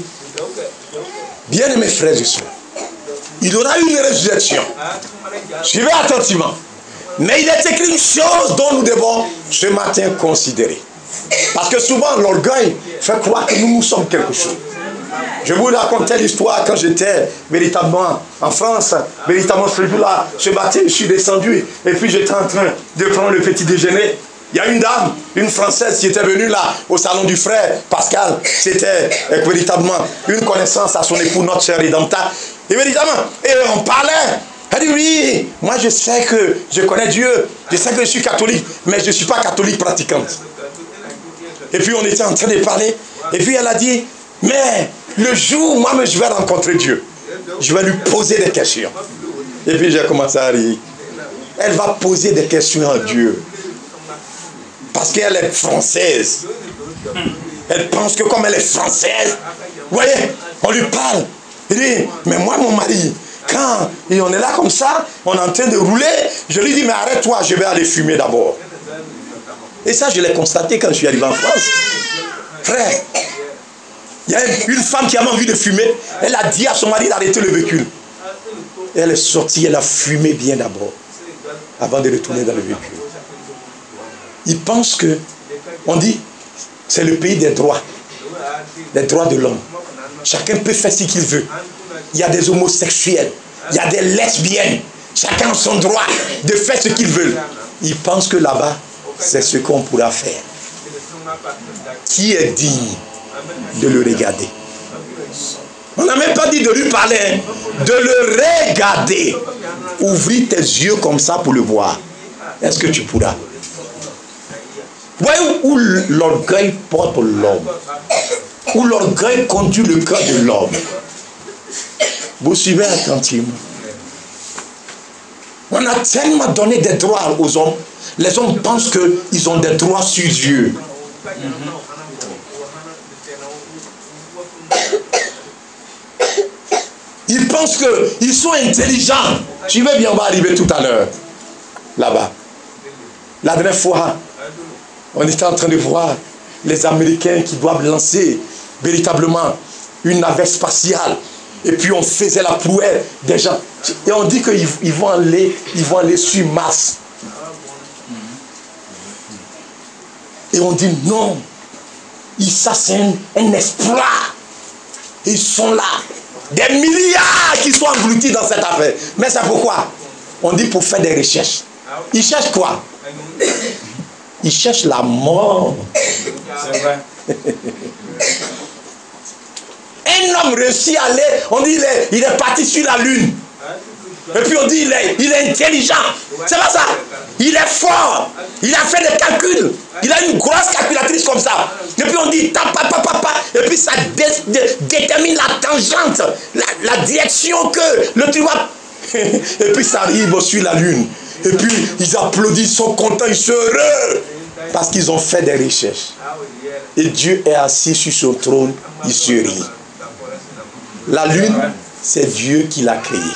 bien aimés frères et sœurs, il y aura une résurrection. Suivez attentivement. Mais il est écrit une chose dont nous devons ce matin considérer. Parce que souvent, l'orgueil fait croire que nous sommes quelque chose. Je vous racontais l'histoire quand j'étais véritablement en France. Véritablement, ce jour-là, ce matin, je suis descendu. Et puis, j'étais en train de prendre le petit déjeuner. Il y a une dame, une Française qui était venue là, au salon du frère Pascal. C'était véritablement une connaissance à son époux, notre cher Rédempteur. Et véritablement, et on parlait. Elle dit, oui, moi je sais que je connais Dieu. Je sais que je suis catholique, mais je ne suis pas catholique pratiquante. Et puis, on était en train de parler. Et puis, elle a dit, mais le jour où moi je vais rencontrer Dieu, je vais lui poser des questions. Et puis j'ai commencé à rire. Elle va poser des questions à Dieu. Parce qu'elle est française. Elle pense que comme elle est française, vous voyez, on lui parle. Elle dit, mais moi mon mari, quand on est là comme ça, on est en train de rouler, je lui dis, mais arrête-toi, je vais aller fumer d'abord. Et ça, je l'ai constaté quand je suis arrivé en France. Frère, il y a une femme qui avait envie de fumer. Elle a dit à son mari d'arrêter le véhicule. Et elle est sortie, elle a fumé bien d'abord, avant de retourner dans le véhicule. Ils pensent que, on dit, c'est le pays des droits de l'homme. Chacun peut faire ce qu'il veut. Il y a des homosexuels, il y a des lesbiennes. Chacun a son droit de faire ce qu'il veut. Ils pensent que là-bas, c'est ce qu'on pourra faire. Qui est digne de le regarder? On n'a même pas dit de lui parler, hein, de le regarder. Ouvrir tes yeux comme ça pour le voir. Est-ce que tu pourras? Voyez où l'orgueil porte l'homme, où l'orgueil conduit le cœur de l'homme. Vous suivez attentivement. On a tellement donné des droits aux hommes. Les hommes pensent qu'ils ont des droits sur Dieu. Ils pensent qu'ils sont intelligents. Tu veux bien, on va arriver tout à l'heure. Là-bas. La dernière fois, on était en train de voir les Américains qui doivent lancer véritablement une navette spatiale. Et puis on faisait la prouesse des gens. Et on dit qu'ils vont aller sur Mars. Et on dit non. Ça c'est un exploit. Ils sont là. Des milliards qui sont engloutis dans cette affaire. Mais c'est pourquoi? On dit pour faire des recherches. Ils cherchent quoi? Ils cherchent la mort. C'est vrai. Un homme réussit à aller, on dit il est parti sur la lune. Et puis on dit il est intelligent. C'est pas ça. Il est fort. Il a fait des calculs. Il a une grosse calculatrice comme ça. Et puis on dit et puis ça détermine la tangente, la direction que le truc va. Et puis ça arrive sur la lune. Et puis ils applaudissent, ils sont contents, ils sont heureux. Parce qu'ils ont fait des recherches. Et Dieu est assis sur son trône, il se rit. La lune, c'est Dieu qui l'a créée.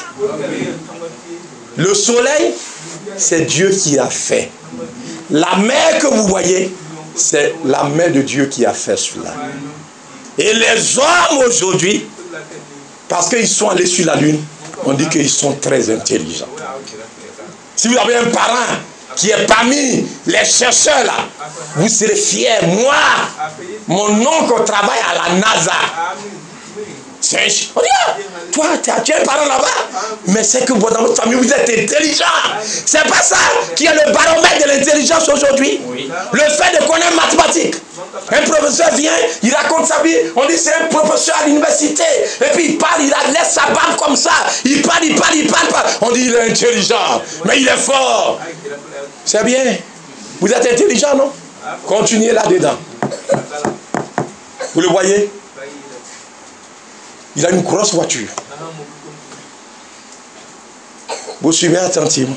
Le soleil, c'est Dieu qui l'a fait. La mer que vous voyez, c'est la main de Dieu qui a fait cela. Et les hommes aujourd'hui, parce qu'ils sont allés sur la lune, on dit qu'ils sont très intelligents. Si vous avez un parent qui est parmi les chercheurs là, vous serez fiers. Moi, mon oncle travaille à la NASA. On dit, toi, tu as un parent là-bas, mais c'est que vous, dans votre famille, vous êtes intelligent. C'est pas ça qui est le baromètre de l'intelligence aujourd'hui. Oui. Le fait de connaître mathématiques. Un professeur vient, il raconte sa vie, on dit c'est un professeur à l'université, et puis il parle, il laisse sa barbe comme ça, il parle. On dit il est intelligent, mais il est fort. C'est bien. Vous êtes intelligent, non? Continuez là-dedans. Vous le voyez? Il a une grosse voiture. Vous suivez attentivement.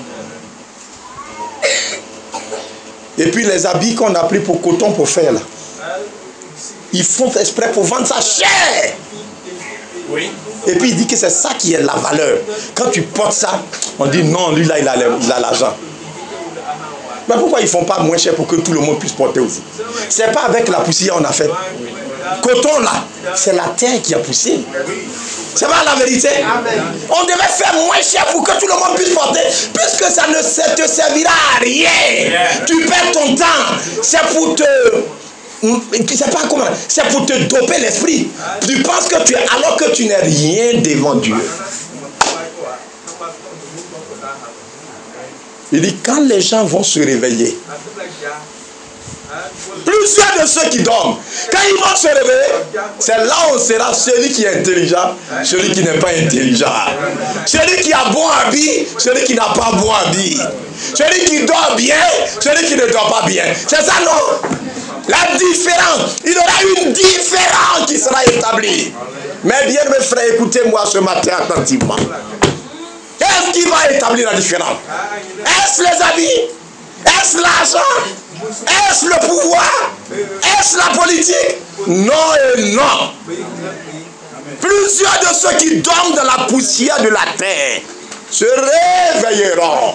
Et puis les habits qu'on a pris pour coton pour faire là, ils font exprès pour vendre ça cher. Oui. Et puis il dit que c'est ça qui est la valeur. Quand tu portes ça, on dit non, lui là il a l'argent. Mais pourquoi ils ne font pas moins cher pour que tout le monde puisse porter aussi? C'est pas avec la poussière on a fait. Coton là, c'est la terre qui a poussé. C'est pas la vérité. On devait faire moins cher pour que tout le monde puisse porter, puisque ça ne te servira à rien. Tu perds ton temps. C'est pour te... C'est pour te doper l'esprit. Tu penses que tu es alors que tu n'es rien devant Dieu. Il dit quand les gens vont se réveiller, plusieurs de ceux qui dorment, quand ils vont se réveiller, c'est là où on sera celui qui est intelligent, celui qui n'est pas intelligent, celui qui a bon habit, celui qui n'a pas bon habit, celui qui dort bien, celui qui ne dort pas bien. C'est ça, non? La différence, il y aura une différence qui sera établie. Mais bien mes frères, écoutez-moi ce matin attentivement. Qu'est-ce qui va établir la différence? Est-ce les habits? Est-ce l'argent? Est-ce le pouvoir? Est-ce la politique? Non et non. Plusieurs de ceux qui dorment dans la poussière de la terre se réveilleront.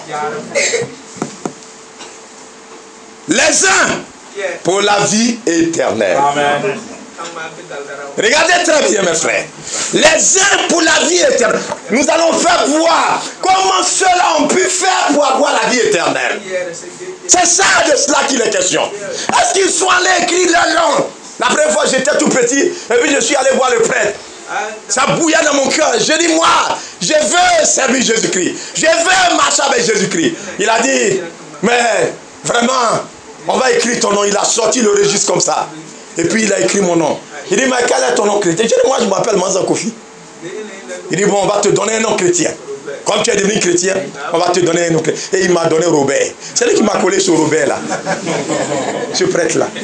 Les uns pour la vie éternelle. Amen. Regardez très bien mes frères. Les uns pour la vie éternelle. Nous allons faire voir comment ceux-là ont pu faire pour avoir la vie éternelle. C'est ça de cela qu'il est question. Est-ce qu'ils sont allés écrire leur nom? La première fois j'étais tout petit et puis je suis allé voir le prêtre. Ça bouillait dans mon cœur. Je dis moi, je veux servir Jésus-Christ. Je veux marcher avec Jésus-Christ. Il a dit, mais vraiment, on va écrire ton nom. Il a sorti le registre comme ça. Et puis il a écrit mon nom. Il dit, mais quel est ton nom chrétien? Je dis, moi je m'appelle Manza Kofi. Il dit, bon, on va te donner un nom chrétien. Comme tu es devenu chrétien, on va te donner un nom chrétien. Et il m'a donné Robert. C'est lui qui m'a collé sur Robert là. Ce prêtre là.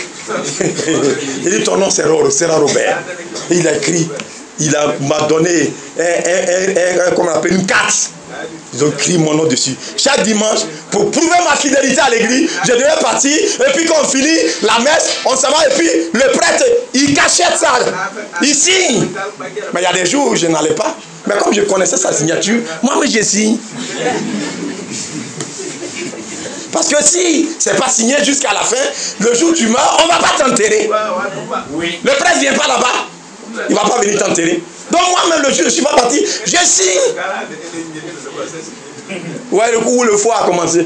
Il dit, ton nom sera Robert. Et il a écrit, m'a donné comment on appelle, une carte. Ils ont écrit mon nom dessus. Chaque dimanche, pour prouver ma fidélité à l'église, je devais partir. Et puis quand on finit la messe, on s'en va. Et puis le prêtre, il cachette ça. Il signe. Mais il y a des jours où je n'allais pas. Mais comme je connaissais sa signature, moi, je signe. Parce que si c'est pas signé jusqu'à la fin, le jour où tu meurs, on ne va pas t'enterrer. Le prêtre ne vient pas là-bas. Il ne va pas venir t'enterrer. Donc moi-même, le jour où je ne suis pas parti, je signe. Ouais, le coup où le foie a commencé.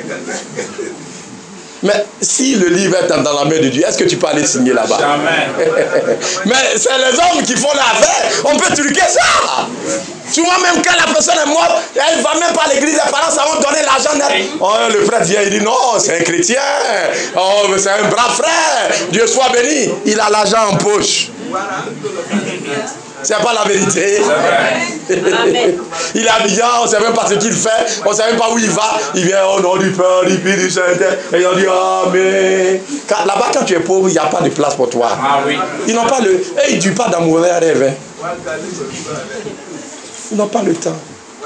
Mais si le livre est dans la main de Dieu, est-ce que tu peux aller signer là-bas? Mais c'est les hommes qui font l'affaire. On peut truquer ça. Souvent même quand la personne est morte, elle ne va même pas à l'église, les parents savent donner l'argent net. Oh, le frère vient, il dit non, c'est un chrétien. Oh, mais c'est un brave frère. Dieu soit béni. Il a l'argent en poche. C'est pas la vérité. Il est habillé, on ne sait même pas ce qu'il fait, on ne sait même pas où il va. Il vient au nom du Père, du Fils, du Saint-Esprit. Et on dit Amen. Là-bas, quand tu es pauvre, il n'y a pas de place pour toi. Ils n'ont pas le. Et ils ne durent pas dans mon rêve. Hein. Ils n'ont pas le temps.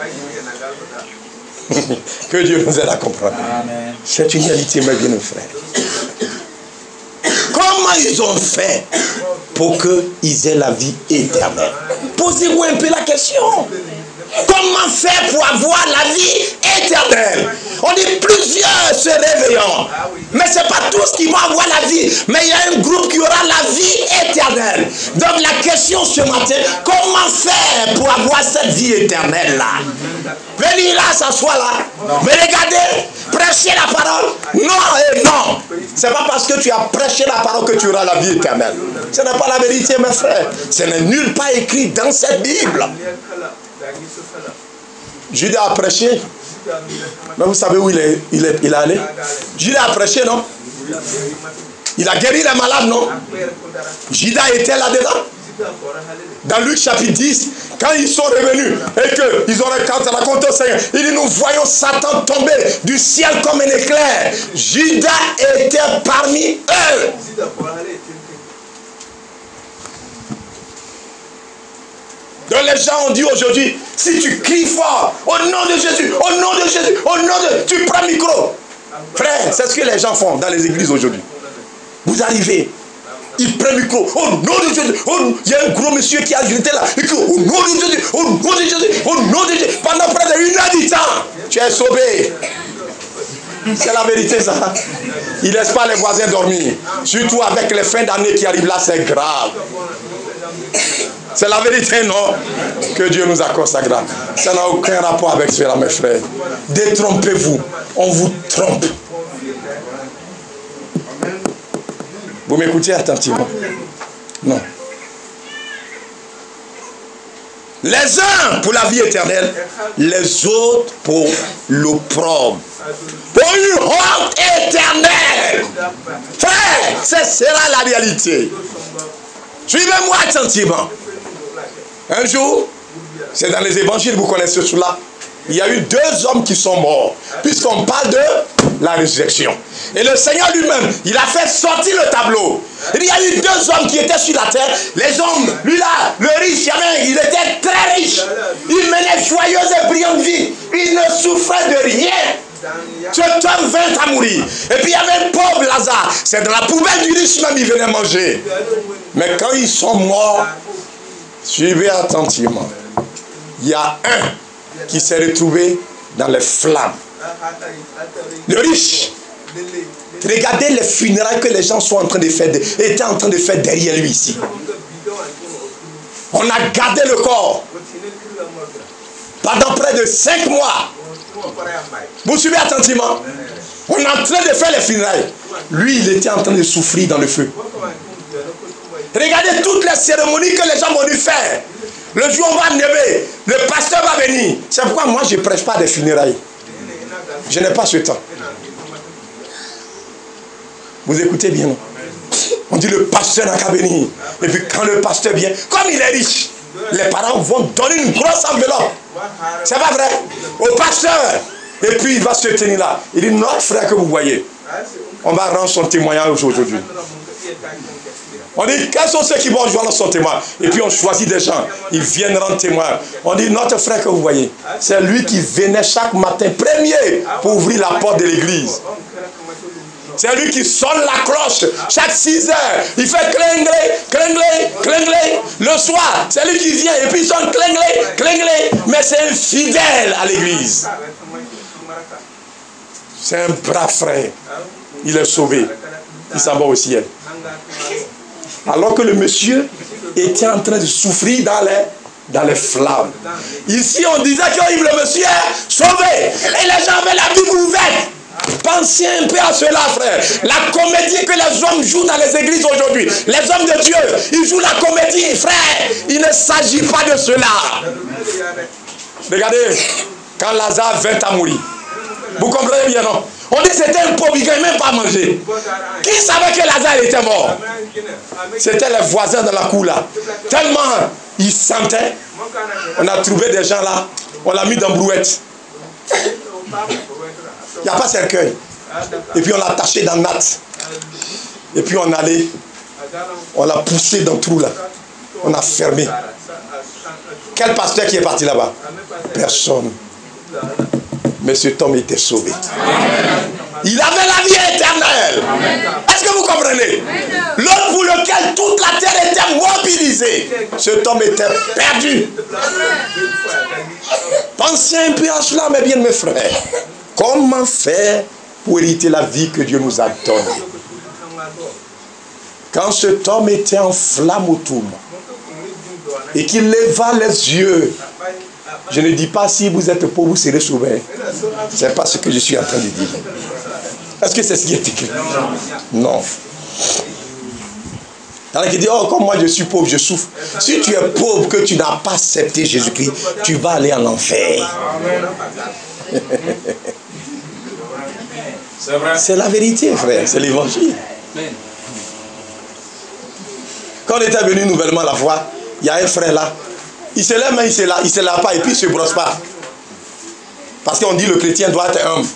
Que Dieu nous aide à comprendre. C'est une réalité, mes bien frères. Comment ils ont fait pour qu'ils aient la vie éternelle? Posez-vous un peu la question. Comment faire pour avoir la vie éternelle? On est plusieurs se réveillant. Mais ce n'est pas tous qui vont avoir la vie. Mais il y a un groupe qui aura la vie éternelle. Donc la question ce matin, comment faire pour avoir cette vie éternelle-là? Venez là, s'asseoir là. Mais regardez, prêcher la parole. Non et non. Ce n'est pas parce que tu as prêché la parole que tu auras la vie éternelle. Ce n'est pas la vérité, mes frères. Ce n'est nulle part écrit dans cette Bible. Judas a prêché. Mais vous savez où il est allé? Judas a prêché, non? Il a guéri les malades, non? Judas était là-dedans. Dans Luc chapitre 10, quand ils sont revenus et qu'ils ont raconté au Seigneur, il dit, nous voyons Satan tomber du ciel comme un éclair. Judas était parmi eux. Donc les gens ont dit aujourd'hui, si tu cries fort, au nom de Jésus, au nom de Jésus, au nom de... Tu prends le micro. Frère, c'est ce que les gens font dans les églises aujourd'hui. Vous arrivez, il prend le micro, au nom de Jésus. Il y a un gros monsieur qui a grité là, il crie, au nom de Jésus, au nom de Jésus, au nom de Jésus. Pendant près de 1 heure du temps, tu es sauvé. C'est la vérité ça. Il ne laisse pas les voisins dormir. Surtout avec les fins d'année qui arrivent là, c'est grave. C'est la vérité, non? Que Dieu nous accorde sa grâce. Ça n'a aucun rapport avec cela, mes frères. Détrompez-vous. On vous trompe. Vous m'écoutez attentivement? Non. Les uns pour la vie éternelle, les autres pour l'opprobre. Pour une honte éternelle. Frère, ce sera la réalité. Suivez-moi attentivement. Un jour, c'est dans les évangiles, vous connaissez cela. Il y a eu 2 hommes qui sont morts, puisqu'on parle de la résurrection. Et le Seigneur lui-même, il a fait sortir le tableau. Il y a eu 2 hommes qui étaient sur la terre. Les hommes, lui là, le riche, il était très riche. Il menait joyeuse et brillante vie. Il ne souffrait de rien. Cet homme vint à mourir. Et puis il y avait un pauvre Lazare. C'est dans la poubelle du riche même, il venait manger. Mais quand ils sont morts, suivez attentivement. Il y a un qui s'est retrouvé dans les flammes. Le riche. Regardez les funérailles que les gens sont en train de faire, étaient en train de faire derrière lui ici. On a gardé le corps pendant près de 5 mois. Vous suivez attentivement? On est en train de faire les funérailles. Lui, il était en train de souffrir dans le feu. Regardez toutes les cérémonies que les gens vont lui faire. Le jour où on va lever, le pasteur va venir. C'est pourquoi moi je ne prêche pas des funérailles. Je n'ai pas ce temps. Vous écoutez bien, non? On dit le pasteur n'a qu'à venir. Et puis quand le pasteur vient, comme il est riche, les parents vont donner une grosse enveloppe. C'est pas vrai? Au pasteur. Et puis il va se tenir là. Il dit, notre frère que vous voyez, on va rendre son témoignage aujourd'hui. On dit, quels sont ceux qui vont jouer dans son témoin? Et puis on choisit des gens, ils viennent rendre témoin. On dit, notre frère que vous voyez, c'est lui qui venait chaque matin premier pour ouvrir la porte de l'église. C'est lui qui sonne la cloche chaque 6 heures. Il fait clinglé, clinglé, clinglé. Le soir, c'est lui qui vient et puis il sonne clinglé, clinglé. Mais c'est un fidèle à l'église. C'est un brave frère. Il est sauvé. Il s'en va au ciel. Alors que le monsieur était en train de souffrir dans les flammes. Ici, on disait que le monsieur est sauvé. Et les gens avaient la Bible ouverte. Pensez un peu à cela, frère. La comédie que les hommes jouent dans les églises aujourd'hui. Les hommes de Dieu, ils jouent la comédie, frère. Il ne s'agit pas de cela. Regardez, quand Lazare vint à mourir. Vous comprenez bien, non? On dit que c'était un pauvre, il ne gagnait même pas manger. Qui savait que Lazare était mort? C'était les voisins de la cour là. Tellement il sentait. On a trouvé des gens là, on l'a mis dans brouette. Il n'y a pas cercueil. Et puis on l'a attaché dans natte. Et puis on allait, on l'a poussé dans le trou là. On a fermé. Quel pasteur qui est parti là-bas? Personne. Mais cet homme était sauvé. Il avait la vie éternelle. Est-ce que vous comprenez? L'homme pour lequel toute la terre était mobilisée, cet homme était perdu. Pensez un peu à cela, mes bien mes frères. Comment faire pour hériter la vie que Dieu nous a donnée? Quand cet homme était en flamme autour et qu'il leva les yeux, je ne dis pas si vous êtes pauvre, vous serez sauvé. Ce n'est pas ce que je suis en train de dire. Est-ce que c'est ce qui est écrit? Non. Alors qu'il dit, oh, comme moi je suis pauvre, je souffre. Si tu es pauvre, que tu n'as pas accepté Jésus-Christ, tu vas aller en enfer. C'est la vérité, frère. C'est l'évangile. Quand on était venu nouvellement la voir, il y a un frère là. Il se lève, mais il se lave pas et puis il ne se brosse pas. Parce qu'on dit le chrétien doit être humble.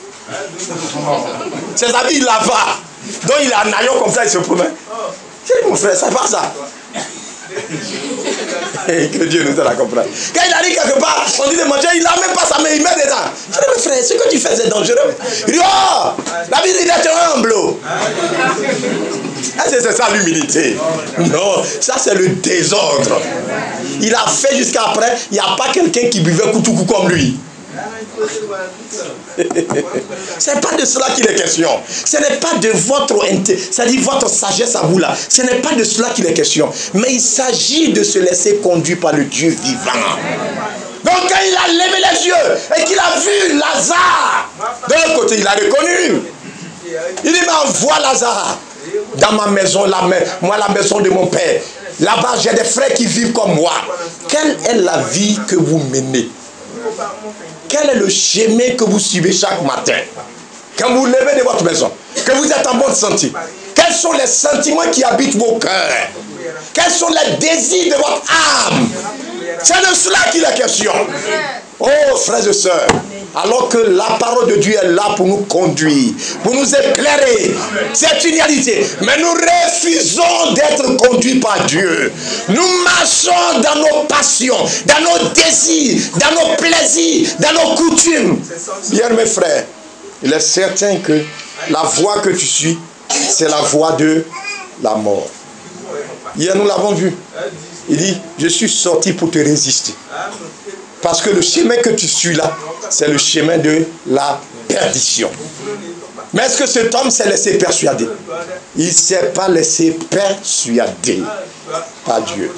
Ses habits, il lave pas. Donc il est en naillon comme ça, il se promène. C'est mon frère, ça va ça. Et que Dieu nous aide à comprendre. Quand il arrive quelque part, on dit de manger, il n'a même pas sa main, il met dedans. Je dis, mais frère, ce que tu fais, c'est dangereux. Il dit, oh, la vie, il est humble. C'est ça l'humilité. Non, ça c'est le désordre. Il a fait jusqu'à après, il n'y a pas quelqu'un qui buvait koutoukou comme lui. Ce n'est pas de cela qu'il est question. Ce n'est pas de votre c'est-à-dire votre sagesse à vous là. Ce n'est pas de cela qu'il est question. Mais il s'agit de se laisser conduire par le Dieu vivant. Donc quand il a levé les yeux et qu'il a vu Lazare, de l'autre côté il a reconnu. Il dit, mais envoie Lazare dans ma maison, moi la maison de mon père. Là-bas j'ai des frères qui vivent comme moi. Quelle est la vie que vous menez? Quel est le chemin que vous suivez chaque matin? Quand vous levez de votre maison, que vous êtes en bonne santé, quels sont les sentiments qui habitent vos cœurs? Quels sont les désirs de votre âme? C'est de cela qu'il est question. Oh, frères et sœurs, alors que la parole de Dieu est là pour nous conduire, pour nous éclairer, c'est une réalité. Mais nous refusons d'être conduits par Dieu. Nous marchons dans nos passions, dans nos désirs, dans nos plaisirs, dans nos coutumes. Bien, mes frères, il est certain que la voie que tu suis, c'est la voie de la mort. Hier, nous l'avons vu. Il dit, je suis sorti pour te résister. Parce que le chemin que tu suis là, c'est le chemin de la perdition. Mais est-ce que cet homme s'est laissé persuader? Il ne s'est pas laissé persuader par Dieu.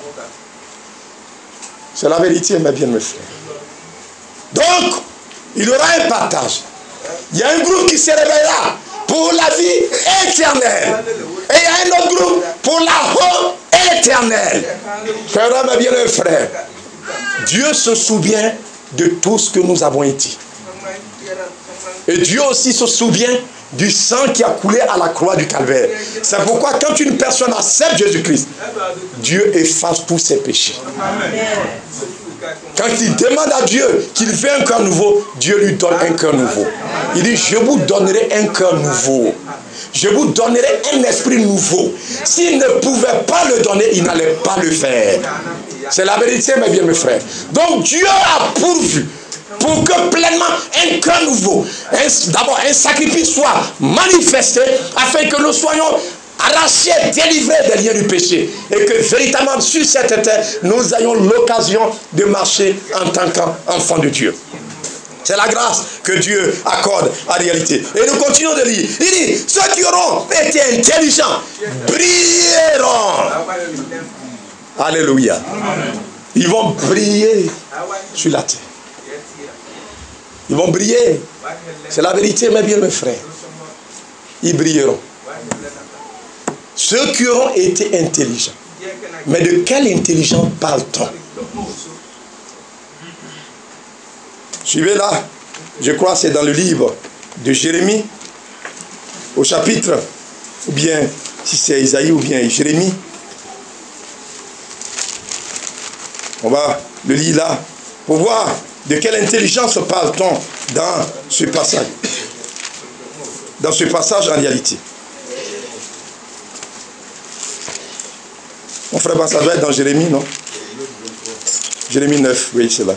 C'est la vérité, mes bien mes frères. Donc, il y aura un partage. Il y a un groupe qui se réveillera pour la vie éternelle. Et il y a un autre groupe pour la honte éternelle. Frère, mes bien mes frères, Dieu se souvient de tout ce que nous avons été. Et Dieu aussi se souvient du sang qui a coulé à la croix du Calvaire. C'est pourquoi quand une personne accepte Jésus-Christ, Dieu efface tous ses péchés. Quand il demande à Dieu qu'il veut un cœur nouveau, Dieu lui donne un cœur nouveau. Il dit, je vous donnerai un cœur nouveau. Je vous donnerai un esprit nouveau. S'il ne pouvait pas le donner, il n'allait pas le faire. C'est la vérité, mes bien mes frères. Donc Dieu a pourvu pour que pleinement un cœur nouveau, d'abord un sacrifice soit manifesté afin que nous soyons arrachés, délivrés des liens du péché et que véritablement sur cette terre, nous ayons l'occasion de marcher en tant qu'enfants de Dieu. C'est la grâce que Dieu accorde en réalité. Et nous continuons de lire. Il dit, ceux qui auront été intelligents brilleront. Alléluia. Ils vont briller sur la terre. Ils vont briller. C'est la vérité, mes bien, mes frères. Ils brilleront. Ceux qui auront été intelligents. Mais de quelle intelligence parle-t-on? Suivez là. Je crois que c'est dans le livre de Jérémie, au chapitre, ou bien si c'est Isaïe ou bien Jérémie. On va le lire là pour voir de quelle intelligence parle-t-on dans ce passage. Dans ce passage en réalité. Mon frère, ça doit être dans Jérémie, non? Jérémie 9, oui, c'est là.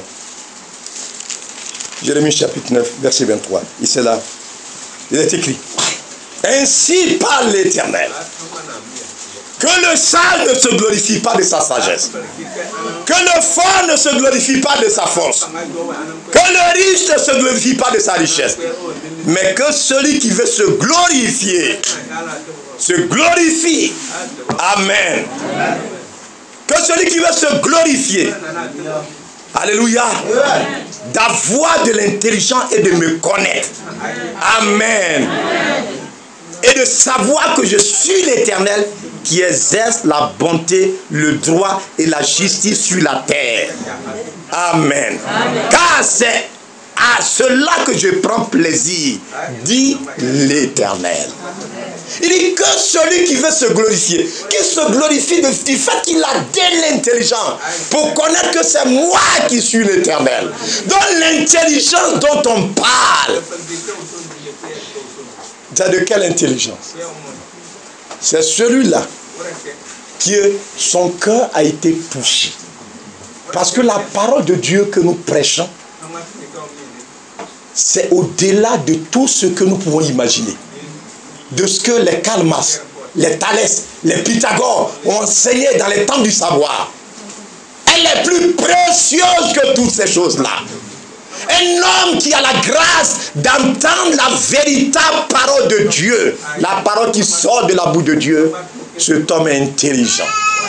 Jérémie chapitre 9, verset 23. Il c'est là. Il est écrit. Ainsi parle l'Éternel. Que le sage ne se glorifie pas de sa sagesse. Que le fort ne se glorifie pas de sa force. Que le riche ne se glorifie pas de sa richesse. Mais que celui qui veut se glorifier, se glorifie. Amen. Que celui qui veut se glorifier. Alléluia. D'avoir de l'intelligence et de me connaître. Amen. Et de savoir que je suis l'Éternel qui exerce la bonté, le droit et la justice sur la terre. Amen. Car c'est à cela que je prends plaisir, dit l'Éternel. Il dit que celui qui veut se glorifier, qui se glorifie du fait qu'il a de l'intelligence pour connaître que c'est moi qui suis l'Éternel. Donc l'intelligence dont on parle, c'est de quelle intelligence? C'est celui-là qui son cœur a été touché. Parce que la parole de Dieu que nous prêchons, c'est au-delà de tout ce que nous pouvons imaginer. De ce que les Calmas, les Thalès, les Pythagore ont enseigné dans les temps du savoir. Elle est plus précieuse que toutes ces choses-là. Un homme qui a la grâce d'entendre la véritable parole de Dieu, la parole qui sort de la bouche de Dieu, cet homme est intelligent.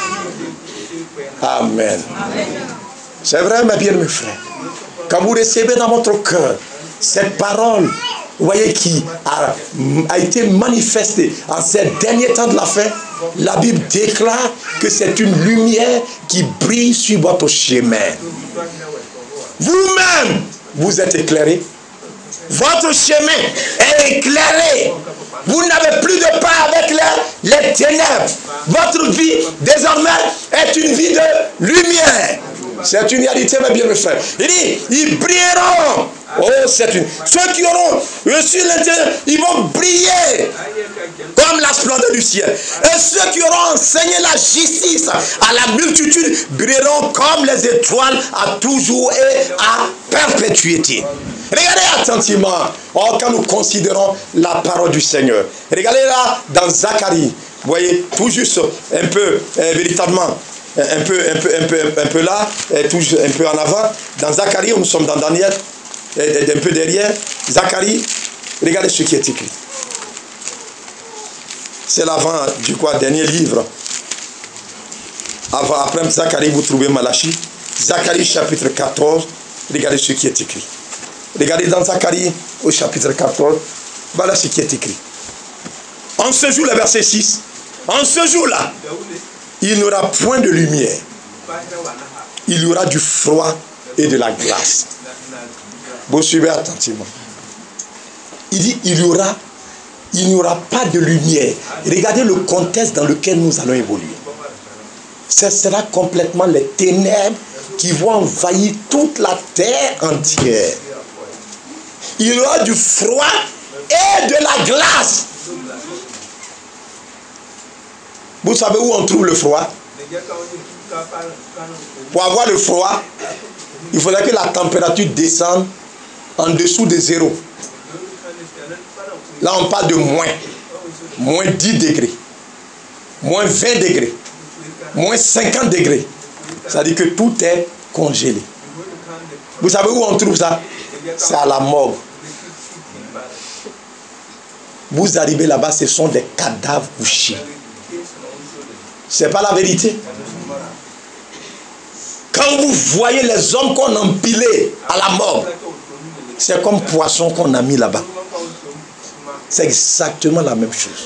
Amen. C'est vrai, mes bien, mes frères. Quand vous recevez dans votre cœur cette parole, vous voyez, qui a été manifestée en ces derniers temps de la fin, la Bible déclare que c'est une lumière qui brille sur votre chemin. Vous-même, vous êtes éclairé. Votre chemin est éclairé. Vous n'avez plus de part avec les ténèbres. Votre vie, désormais, est une vie de lumière. C'est une réalité, mes bien, mes frères. Il dit, ils brilleront. Oh, c'est une. Ceux qui auront reçu l'intérieur, ils vont briller comme la splendeur du ciel. Et ceux qui auront enseigné la justice à la multitude brilleront comme les étoiles à toujours et à perpétuité. Regardez attentivement quand nous considérons la parole du Seigneur. Regardez là dans Zacharie. Vous voyez, tout juste un peu, véritablement, un peu là, tout juste un peu en avant. Dans Zacharie, nous sommes dans Daniel, un peu derrière. Zacharie, regardez ce qui est écrit. C'est l'avant du dernier livre. Après Zacharie, vous trouvez Malachie. Zacharie chapitre 14, regardez ce qui est écrit. Regardez dans Zacharie au chapitre 14, voilà ce qui est écrit. En ce jour, le verset 6, en ce jour-là, il n'y aura point de lumière. Il y aura du froid et de la glace. Vous suivez attentivement. Il dit, il n'y aura pas de lumière. Regardez le contexte dans lequel nous allons évoluer. Ce sera complètement les ténèbres qui vont envahir toute la terre entière. Il y aura du froid et de la glace. Vous savez où on trouve le froid? Pour avoir le froid, il faudrait que la température descende en dessous de 0. Là, on parle de moins 10 degrés, moins 20 degrés, moins 50 degrés. C'est-à-dire que tout est congelé. Vous savez où on trouve ça? C'est à la morgue. Vous arrivez là-bas, ce sont des cadavres couchés. Ce n'est pas la vérité. Quand vous voyez les hommes qu'on a empilés à la morgue, c'est comme poisson qu'on a mis là-bas. C'est exactement la même chose.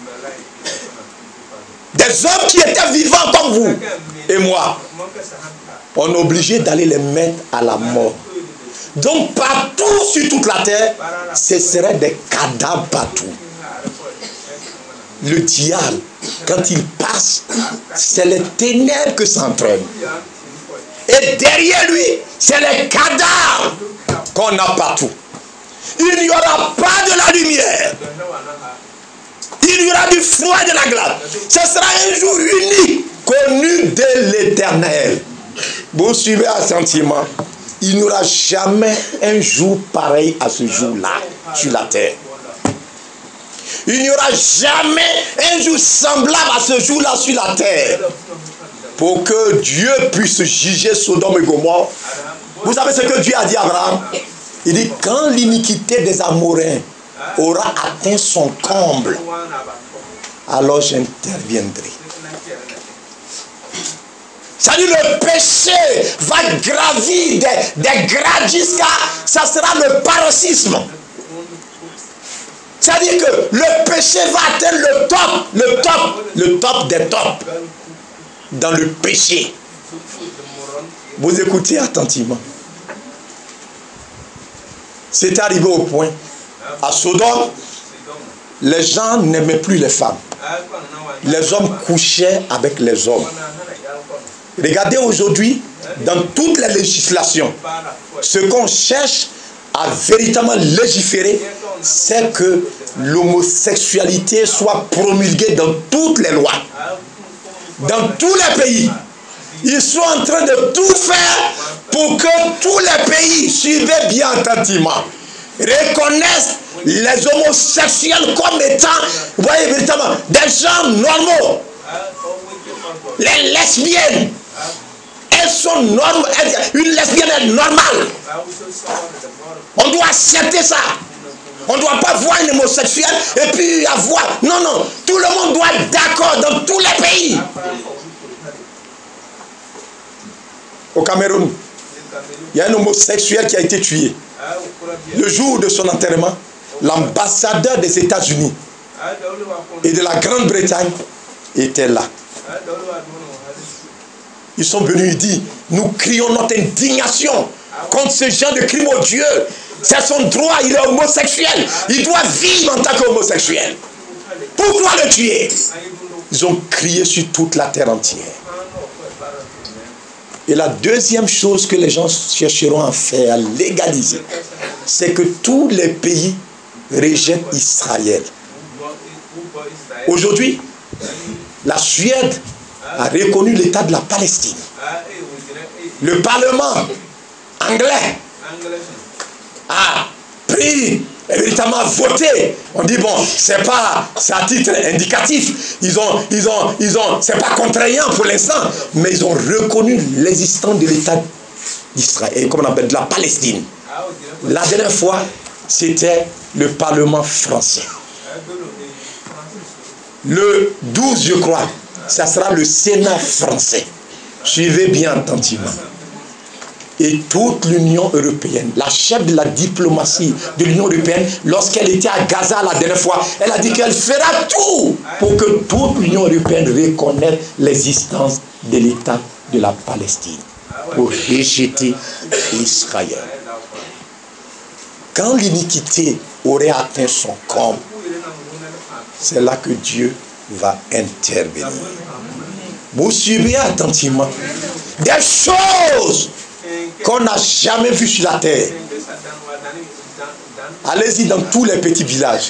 Des hommes qui étaient vivants comme vous et moi, on est obligé d'aller les mettre à la mort. Donc partout sur toute la terre, ce seraient des cadavres partout. Le diable, quand il passe, c'est les ténèbres que s'entraîne. Et Et derrière lui, c'est les cadavres qu'on a partout. Il n'y aura pas de la lumière. Il y aura du froid et de la glace. Ce sera un jour unique, connu de l'Éternel. Vous suivez attentivement. Il n'y aura jamais un jour pareil à ce jour-là sur la terre. Il n'y aura jamais un jour semblable à ce jour-là sur la terre. Pour que Dieu puisse juger Sodome et Gomorrhe. Vous savez ce que Dieu a dit à Abraham? Il dit, quand l'iniquité des Amoréens aura atteint son comble, alors j'interviendrai. C'est-à-dire le péché va gravir des grades jusqu'à, ça sera le paroxysme. C'est-à-dire que le péché va atteindre le top des tops dans le péché. Vous écoutez attentivement. C'est arrivé au point, à Sodome, les gens n'aimaient plus les femmes. Les hommes couchaient avec les hommes. Regardez aujourd'hui, dans toutes les législations, ce qu'on cherche à véritablement légiférer, c'est que l'homosexualité soit promulguée dans toutes les lois. Dans tous les pays. Ils sont en train de tout faire pour que tous les pays, suivez bien attentivement, reconnaissent les homosexuels comme étant, vous voyez véritablement, des gens normaux. Les lesbiennes, elles sont normales. Une lesbienne est normale. On doit accepter ça. On ne doit pas voir un homosexuel et puis avoir... Non, non. Tout le monde doit être d'accord dans tous les pays. Au Cameroun, il y a un homosexuel qui a été tué. Le jour de son enterrement, l'ambassadeur des États-Unis et de la Grande-Bretagne était là. Ils sont venus, ils disent, nous crions notre indignation contre ce genre de crime odieux. C'est son droit, il est homosexuel. Il doit vivre en tant qu'homosexuel. Pourquoi le tuer? Ils ont crié sur toute la terre entière. Et la deuxième chose que les gens chercheront à faire, à légaliser, c'est que tous les pays rejettent Israël. Aujourd'hui, la Suède a reconnu l'État de la Palestine. Le Parlement anglais a pris, véritablement voté. On dit bon, c'est à titre indicatif. C'est pas contraignant pour l'instant, mais ils ont reconnu l'existence de l'État d'Israël, comme on appelle, de la Palestine. La dernière fois, c'était le Parlement français. Le 12, je crois, ça sera le Sénat français. Suivez bien attentivement. Et toute l'Union européenne, la chef de la diplomatie de l'Union européenne, lorsqu'elle était à Gaza la dernière fois, elle a dit qu'elle fera tout pour que toute l'Union européenne reconnaisse l'existence de l'État de la Palestine, pour rejeter Israël. Quand l'iniquité aurait atteint son comble, c'est là que Dieu va intervenir. Vous suivez attentivement des choses qu'on n'a jamais vues sur la terre. Allez-y dans tous les petits villages.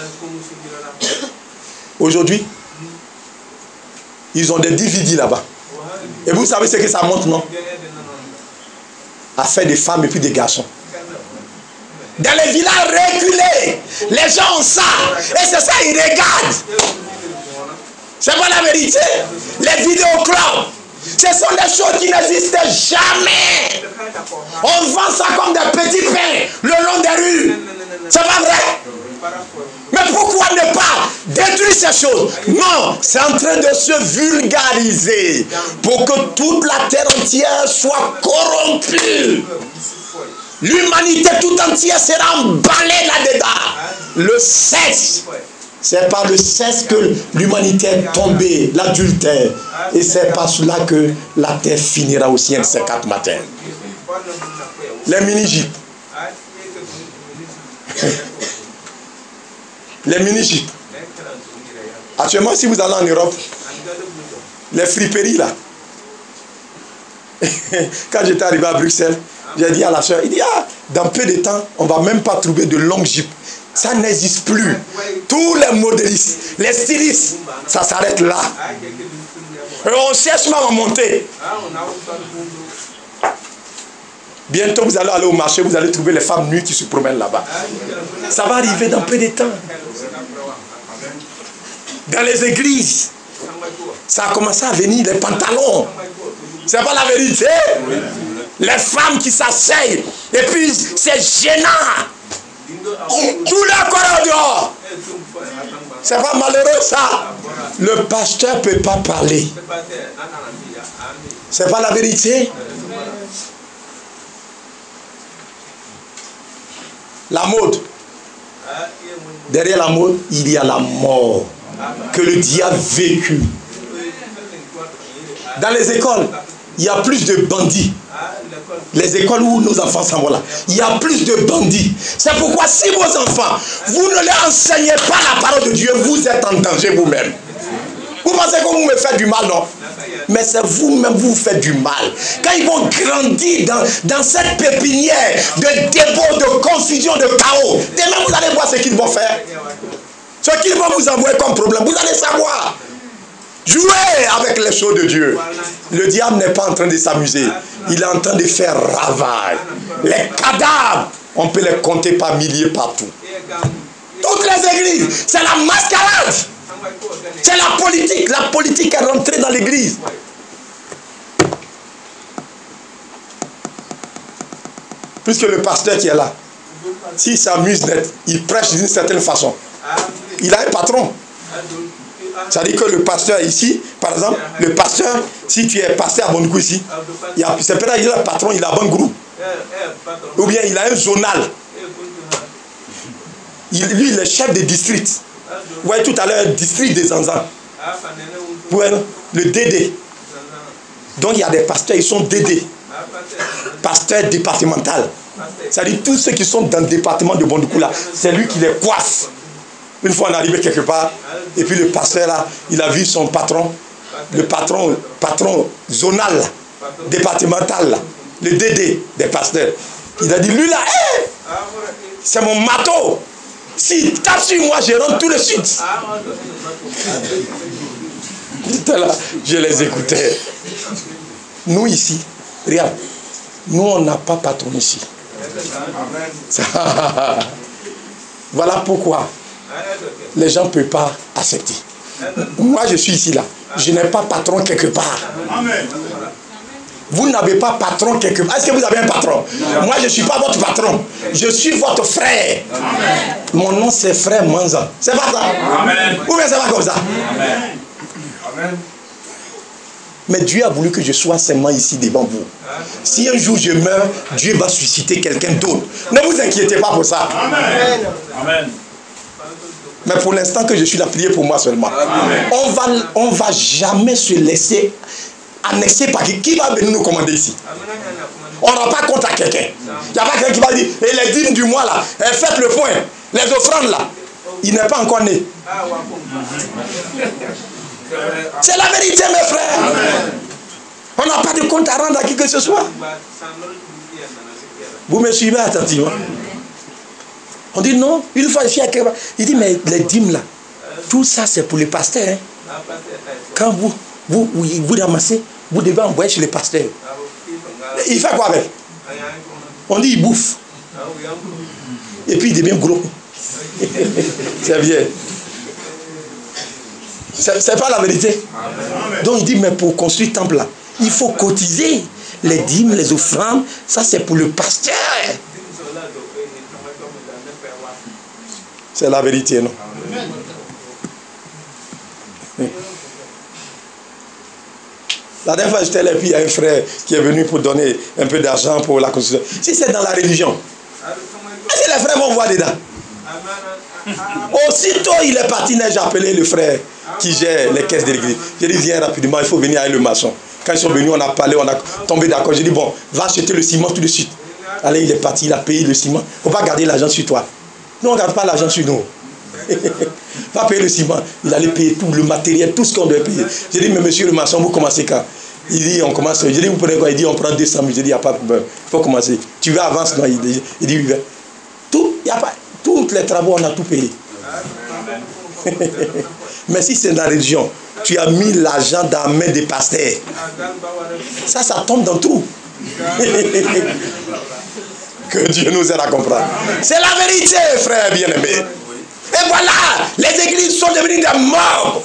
Aujourd'hui, ils ont des DVD là-bas. Et vous savez ce que ça montre, non? Affaire des femmes et puis des garçons. Dans les villages reculés, les gens ont ça. Et c'est ça, ils regardent. C'est pas la vérité. Les vidéoclubs, ce sont des choses qui n'existaient jamais. On vend ça comme des petits pains le long des rues. C'est pas vrai? Mais pourquoi ne pas détruire ces choses? Non, c'est en train de se vulgariser pour que toute la terre entière soit corrompue. L'humanité tout entière sera emballée là-dedans. Le sexe, c'est par le sexe que l'humanité est tombée, l'adultère. Et c'est par cela que la terre finira aussi un de ces 4 matins. Les mini-jipes. Les mini-jipes. Actuellement, si vous allez en Europe, les friperies là, Quand j'étais arrivé à Bruxelles, j'ai dit à la soeur, il dit, ah, dans peu de temps, on ne va même pas trouver de longues jupes. Ça n'existe plus. Tous les modélistes, les stylistes, ça s'arrête là. Et on cherche même à monter. Bientôt, vous allez aller au marché, vous allez trouver les femmes nues qui se promènent là-bas. Ça va arriver dans peu de temps. Dans les églises, ça a commencé à venir, les pantalons. C'est pas la vérité. Les femmes qui s'asseyent, et puis c'est gênant. Tout le corps dehors. C'est pas malheureux ça. Le pasteur ne peut pas parler. C'est pas la vérité. La mode. Derrière la mode, il y a la mort que le diable vécut. Dans les écoles, il y a plus de bandits. Les écoles où nos enfants s'en vont là, il y a plus de bandits. C'est pourquoi si vos enfants, vous ne leur enseignez pas la parole de Dieu, vous êtes en danger vous-même. Vous pensez que vous me faites du mal, non? Mais c'est vous-même, vous faites du mal. Quand ils vont grandir dans cette pépinière de débauche, de confusion, de chaos, demain vous allez voir ce qu'ils vont faire. Ce qu'ils vont vous envoyer comme problème, vous allez savoir. Jouez avec les choses de Dieu. Le diable n'est pas en train de s'amuser. Il est en train de faire ravage. Les cadavres, on peut les compter par milliers partout. Toutes les églises, c'est la mascarade. C'est la politique. La politique est rentrée dans l'église. Puisque le pasteur qui est là, s'il s'amuse net, il prêche d'une certaine façon. Il a un patron. C'est-à-dire que le pasteur ici, par exemple, le pasteur, si tu es pasteur à Bondoukou ici, c'est peut-être qu'il a un patron, il a un bon groupe. Ou bien il a un zonal. Lui, il est chef de district. Vous voyez tout à l'heure, le district des Zanzans. Le DD. Donc il y a des pasteurs, ils sont DD. Pasteur départemental. C'est-à-dire tous ceux qui sont dans le département de Bondoukou là, c'est lui qui les coiffe. Une fois on est arrivé quelque part, et puis le pasteur là, il a vu son patron, le patron zonal, là, départemental, là, le DD des pasteurs. Il a dit, lui là, hey, c'est mon marteau. Si tape sur moi, je rentre tout de suite. J'étais là, je les écoutais. Nous ici, regarde, nous on n'a pas patron ici. Voilà pourquoi les gens ne peuvent pas accepter. Moi je suis ici là, je n'ai pas patron quelque part. Vous n'avez pas patron quelque part. Est-ce que vous avez un patron? Moi je ne suis pas votre patron. Je suis votre frère. Amen. Mon nom c'est frère Manza. C'est pas ça? Amen. Ou bien c'est pas comme ça? Amen. Amen. Mais Dieu a voulu que je sois seulement ici devant vous. Si un jour je meurs, Dieu va susciter quelqu'un d'autre. Ne vous inquiétez pas pour ça. Amen. Amen. Mais pour l'instant que je suis là, priez pour moi seulement. Amen. On va jamais se laisser annexer par qui va venir nous commander ici. On n'a pas compte à quelqu'un. Il n'y a pas quelqu'un qui va dire, et les dîmes du mois là, faites le point, les offrandes là. Il n'est pas encore né. C'est la vérité mes frères. Amen. On n'a pas de compte à rendre à qui que ce soit. Vous me suivez attentivement. On dit non, une fois ici à quelqu'un. Il dit mais les dîmes là, tout ça c'est pour les pasteurs. Hein. Quand vous ramassez, vous devez envoyer chez les pasteurs. Il fait quoi avec? On dit il bouffe. Et puis il devient gros. C'est bien. C'est pas la vérité. Donc il dit mais pour construire le temple là, il faut cotiser. Les dîmes, les offrandes, ça c'est pour le pasteur. C'est la vérité, non? La dernière fois j'étais là, puis il y a un frère qui est venu pour donner un peu d'argent pour la construction. Si c'est dans la religion, est-ce que les frères vont voir dedans? Aussitôt il est parti, j'ai appelé le frère qui gère les caisses de l'église. J'ai dit viens rapidement, il faut venir avec le maçon. Quand ils sont venus, on a parlé, on a tombé d'accord. J'ai dit bon, va acheter le ciment tout de suite. Allez, il est parti, il a payé le ciment. Il ne faut pas garder l'argent sur toi. Nous, on ne garde pas l'argent sur nous. Va payer le ciment. Il allait payer tout le matériel, tout ce qu'on devait payer. J'ai dit mais monsieur le maçon, vous commencez quand? Il dit, on commence. Je dis, vous prenez quoi? Il dit, on prend 200 000. Je dis, il n'y a pas de problème. Il faut commencer. Tu veux avancer? Non, il dit, oui. Tout, y a pas, tous les travaux, on a tout payé. Mais si c'est dans la religion, tu as mis l'argent dans la main des pasteurs. Ça tombe dans le trou. Que Dieu nous aide à comprendre. C'est la vérité, frère bien-aimé. Et voilà, les églises sont devenues des morts,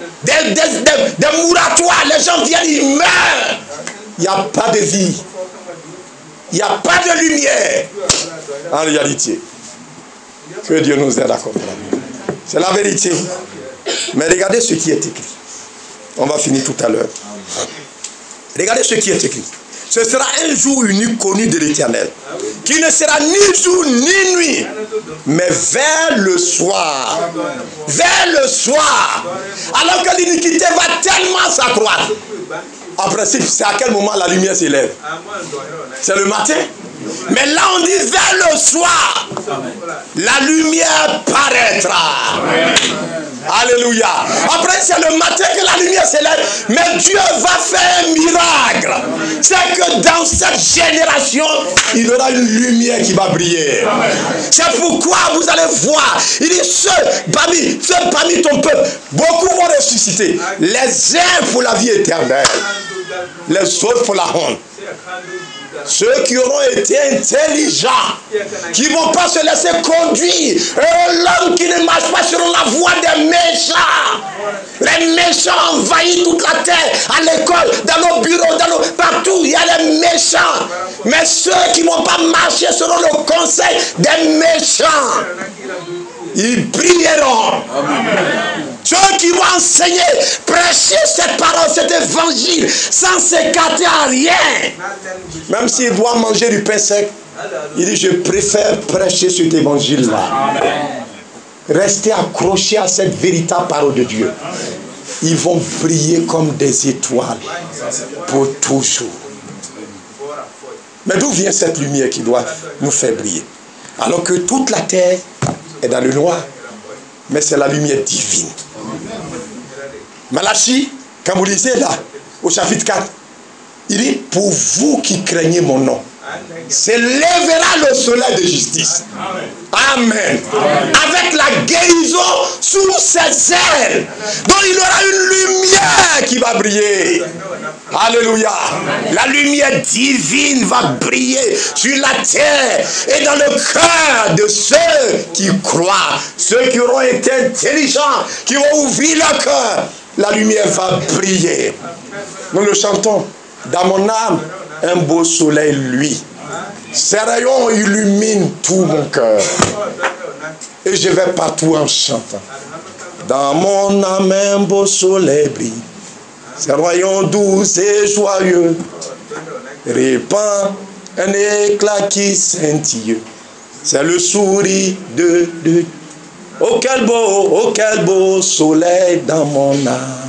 des mouratoires. Les gens viennent, ils meurent. Il n'y a pas de vie. Il n'y a pas de lumière. En réalité. Que Dieu nous aide à comprendre. C'est la vérité. Mais regardez ce qui est écrit. On va finir tout à l'heure. Regardez ce qui est écrit. Ce sera un jour unique connu de l'Éternel, qui ne sera ni jour ni nuit, mais vers le soir. Vers le soir. Alors que l'iniquité va tellement s'accroître. En principe, c'est à quel moment la lumière s'élève? C'est le matin. Mais là, on dit vers le soir, la lumière paraîtra. Alléluia. Après, c'est le matin que la lumière s'élève. Mais Dieu va faire un miracle. C'est que dans cette génération, il y aura une lumière qui va briller. C'est pourquoi vous allez voir. Il dit, ceux parmi ton peuple, beaucoup vont ressusciter. Les uns pour la vie éternelle, les autres pour la honte. Ceux qui auront été intelligents, qui ne vont pas se laisser conduire. L'homme qui ne marche pas sur la voie des méchants. Les méchants envahissent toute la terre, à l'école, dans nos bureaux, partout, il y a les méchants. Mais ceux qui ne vont pas marcher selon le conseil des méchants, ils brilleront. Ceux qui vont enseigner, prêcher cette parole, cet évangile, sans s'écarter à rien. Même s'il doit manger du pain sec, il dit, je préfère prêcher cet évangile-là. Restez accrochés à cette véritable parole de Dieu. Ils vont briller comme des étoiles pour toujours. Mais d'où vient cette lumière qui doit nous faire briller? Alors que toute la terre est dans le noir. Mais c'est la lumière divine. Malachie, quand vous lisez là, au chapitre 4, il dit, pour vous qui craignez mon nom, s'élèvera le soleil de justice. Amen. Avec la guérison sous ses ailes. Donc il y aura une lumière qui va briller. Alléluia. La lumière divine va briller sur la terre et dans le cœur de ceux qui croient. Ceux qui auront été intelligents, qui vont ouvrir leur cœur. La lumière va briller. Nous le chantons. Dans mon âme, un beau soleil luit. Ses rayons illuminent tout mon cœur. Et je vais partout en chantant. Dans mon âme, un beau soleil brille. Ses rayons doux et joyeux répand un éclat qui scintille. C'est le sourire de Dieu. Oh quel beau soleil dans mon âme.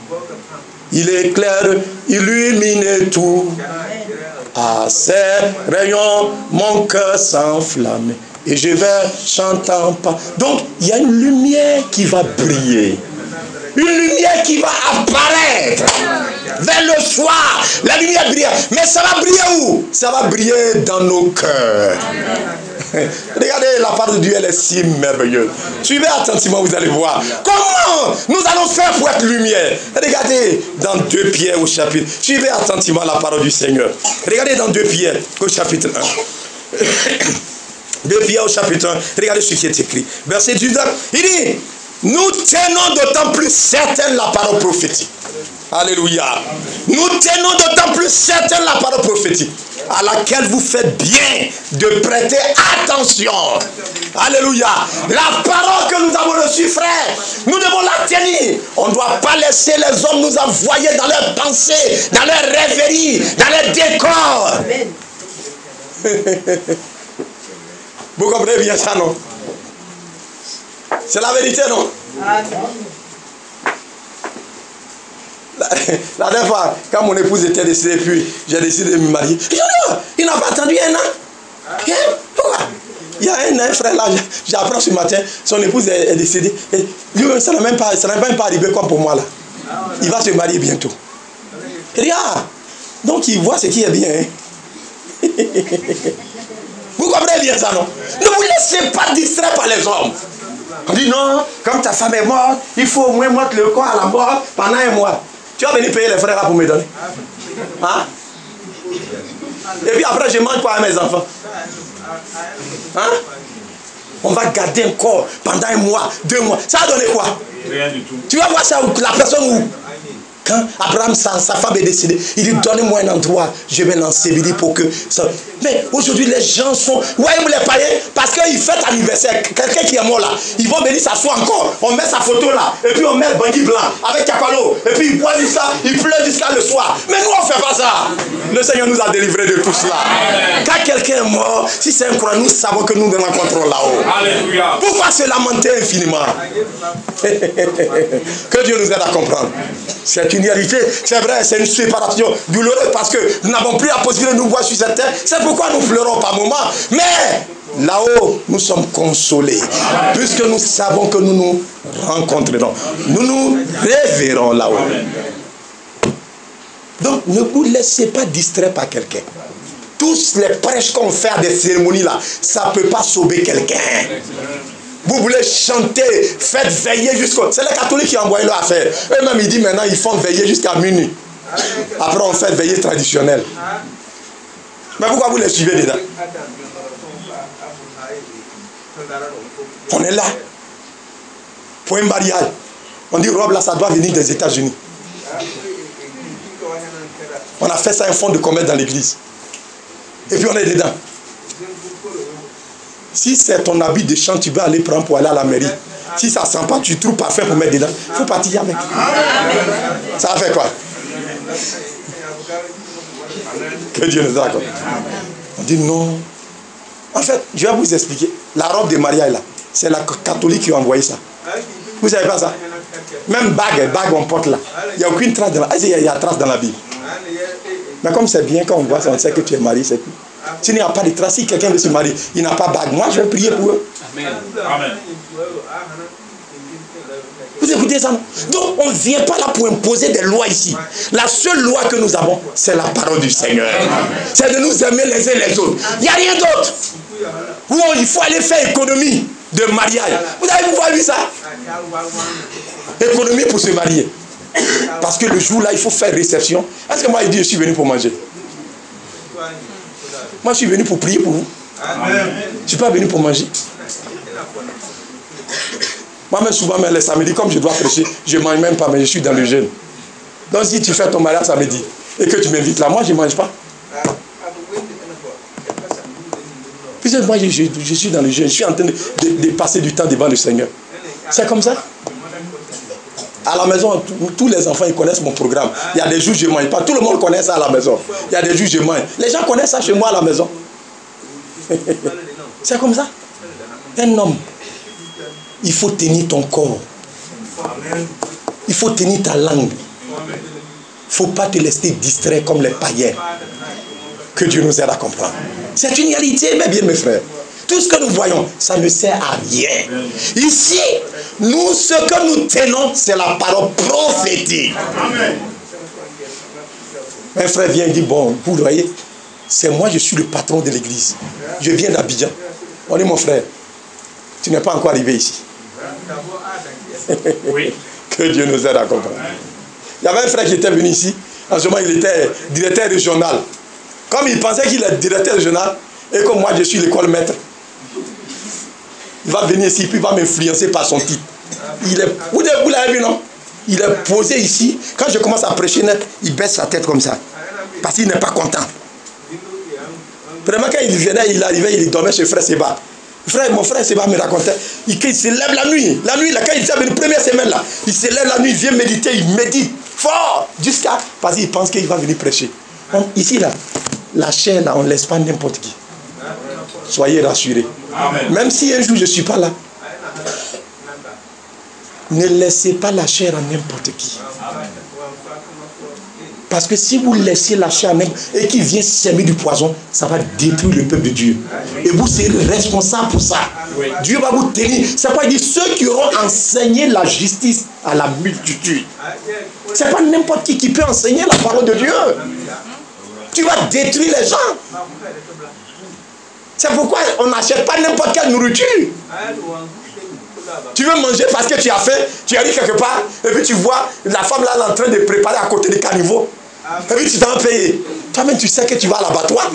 Il éclaire, illumine tout. À ses rayons, mon cœur s'enflamme. Et je vais chantant pas. Donc, il y a une lumière qui va briller. Une lumière qui va apparaître. Vers le soir, la lumière brille. Mais ça va briller où? Ça va briller dans nos cœurs. Regardez, la parole de Dieu, elle est si merveilleuse. Suivez attentivement, vous allez voir. Comment nous allons faire pour être lumière? Regardez dans 2 Pierre au chapitre. Suivez attentivement la parole du Seigneur. Regardez dans 2 Pierre au chapitre 1. 2 Pierre au chapitre 1. Regardez ce qui est écrit. Verset 19. Il dit, nous tenons d'autant plus certaine la parole prophétique. Alléluia. Nous tenons d'autant plus certaine la parole prophétique, à laquelle vous faites bien de prêter attention. Alléluia. La parole que nous avons reçue, frère, nous devons la tenir. On ne doit pas laisser les hommes nous envoyer dans leurs pensées, dans leurs rêveries, dans leurs décors. Vous comprenez bien ça, non? C'est la vérité, non? La dernière fois, quand mon épouse était décédée, puis j'ai décidé de me marier, il n'a pas attendu un an. Il y a un frère là, j'apprends ce matin, son épouse est décédée. Et lui, ça n'a même pas arrivé comme pour moi là. Il va se marier bientôt. Regarde. Donc il voit ce qui est bien. Hein? Vous comprenez bien ça, non? Ne vous laissez pas distraire par les hommes. On dit non, comme ta femme est morte, il faut au moins mettre le corps à la mort pendant un mois. Tu vas venir payer les frères là pour me donner. Hein? Et puis après, je mange quoi à mes enfants? Hein? On va garder un corps pendant un mois, 2 mois. Ça va donner quoi? Rien du tout. Tu vas voir ça, la personne où? Quand Abraham, sa femme est décédée, il dit donne-moi un endroit, je vais l'ensevelir pour que ça. Mais aujourd'hui, les gens sont. Voyez-vous les païens, parce qu'ils fêtent anniversaire. Quelqu'un qui est mort là, ils vont venir s'asseoir encore. On met sa photo là, et puis on met le bandit blanc avec Capalo, et puis ils boivent ça, ils pleurent jusqu'à le soir. Mais nous, on ne fait pas ça. Le Seigneur nous a délivrés de tout cela. Quand quelqu'un est mort, si c'est un croix, nous savons que nous nous rencontrons là-haut. Pourquoi se lamenter infiniment? Que Dieu nous aide à comprendre. C'est une réalité, c'est vrai, c'est une séparation douloureuse parce que nous n'avons plus la possibilité de nous voir sur cette terre. C'est pourquoi nous pleurons par moments. Mais là-haut, nous sommes consolés. Puisque nous savons que nous nous rencontrerons. Nous nous reverrons là-haut. Donc, ne vous laissez pas distraire par quelqu'un. Tous les prêches qu'on fait à des cérémonies là, ça ne peut pas sauver quelqu'un. Vous voulez chanter, faites veiller jusqu'au... C'est les catholiques qui envoient leur affaire. Eux-mêmes, ils disent maintenant, ils font veiller jusqu'à minuit. Après, on fait veiller traditionnelle. Mais pourquoi vous les suivez dedans? On est là. Pour un mariage. On dit, robe là, ça doit venir des États-Unis. On a fait ça un fonds de commerce dans l'église. Et puis on est dedans. Si c'est ton habit de chant, tu vas aller prendre pour aller à la mairie. Si ça ne sent pas, tu trouves parfait pour mettre dedans. Il faut partir avec. Ça va faire quoi? Que Dieu nous accorde. On dit non. En fait, je vais vous expliquer. La robe de mariage là, c'est la catholique qui a envoyé ça. Vous ne savez pas ça? Même bague on porte là. Il n'y a aucune trace dans la Bible. Il y a trace dans la Bible. Mais comme c'est bien, quand on voit ça, on sait que tu es marié, c'est tout. S'il n'y a pas de trace, si quelqu'un veut se marier, il n'a pas de bague. Moi, je vais prier pour eux. Amen. Amen. Vous écoutez ça? Donc, on ne vient pas là pour imposer des lois ici. La seule loi que nous avons, c'est la parole du Seigneur. C'est de nous aimer les uns les autres. Il n'y a rien d'autre. Il faut aller faire économie de mariage. Vous avez vu ça? Économie pour se marier. Parce que le jour là, il faut faire réception. Est-ce que moi, il dit, je suis venu pour manger? Moi, je suis venu pour prier pour vous. Amen. Je ne suis pas venu pour manger. Moi-même, souvent, mais les samedis, comme je dois prêcher, je ne mange même pas, mais je suis dans le jeûne. Donc, si tu fais ton mariage samedi et que tu m'invites là, moi, je ne mange pas. Puisque moi, je suis dans le jeûne. Je suis en train de passer du temps devant le Seigneur. C'est comme ça. À la maison, tous les enfants, ils connaissent mon programme. Il y a des jours, je ne mange pas. Tout le monde connaît ça à la maison. Il y a des jours, je mange. Les gens connaissent ça chez moi à la maison. C'est comme ça. Un homme, il faut tenir ton corps. Il faut tenir ta langue. Il ne faut pas te laisser distraire comme les païens. Que Dieu nous aide à comprendre. C'est une réalité, mes bien, mes frères. Tout ce que nous voyons, ça ne sert à rien. Ici, nous, ce que nous tenons, c'est la parole prophétique. Amen. Un frère vient et dit, bon, vous voyez, c'est moi, je suis le patron de l'église. Je viens d'Abidjan. On dit, mon frère, tu n'es pas encore arrivé ici. Oui. Que Dieu nous aide à comprendre. Il y avait un frère qui était venu ici. En ce moment, il était directeur régional. Comme il pensait qu'il est directeur régional, et comme moi, je suis l'école maître. Il va venir ici, puis il va m'influencer par son titre. Vous l'avez vu, non? Il est posé ici. Quand je commence à prêcher net, il baisse sa tête comme ça. Parce qu'il n'est pas content. Vraiment, quand il venait, il arrivait, il dormait chez Frère Séba. Mon frère Séba me racontait, il se lève la nuit. La nuit, là, quand il était la première semaine, là, il se lève la nuit, il vient méditer, il médite fort. Jusqu'à. Parce qu'il pense qu'il va venir prêcher. Donc, ici, là, la chair, là, on ne laisse pas n'importe qui. Soyez rassurés. Amen. Même si un jour je ne suis pas là, ne laissez pas la chair à n'importe qui. Parce que si vous laissez la chair à n'importe qui et qu'il vient s'aimer du poison, ça va détruire le peuple de Dieu. Et vous serez responsable pour ça. Oui. Dieu va vous tenir. C'est pas dire ceux qui auront enseigné la justice à la multitude. Ce n'est pas n'importe qui peut enseigner la parole de Dieu. Tu vas détruire les gens. C'est pourquoi on n'achète pas n'importe quelle nourriture. Tu veux manger parce que tu as faim, tu arrives quelque part, et puis tu vois la femme là en train de préparer à côté des caniveaux. Et puis tu t'en payes. Toi-même tu sais que tu vas à l'abattoir.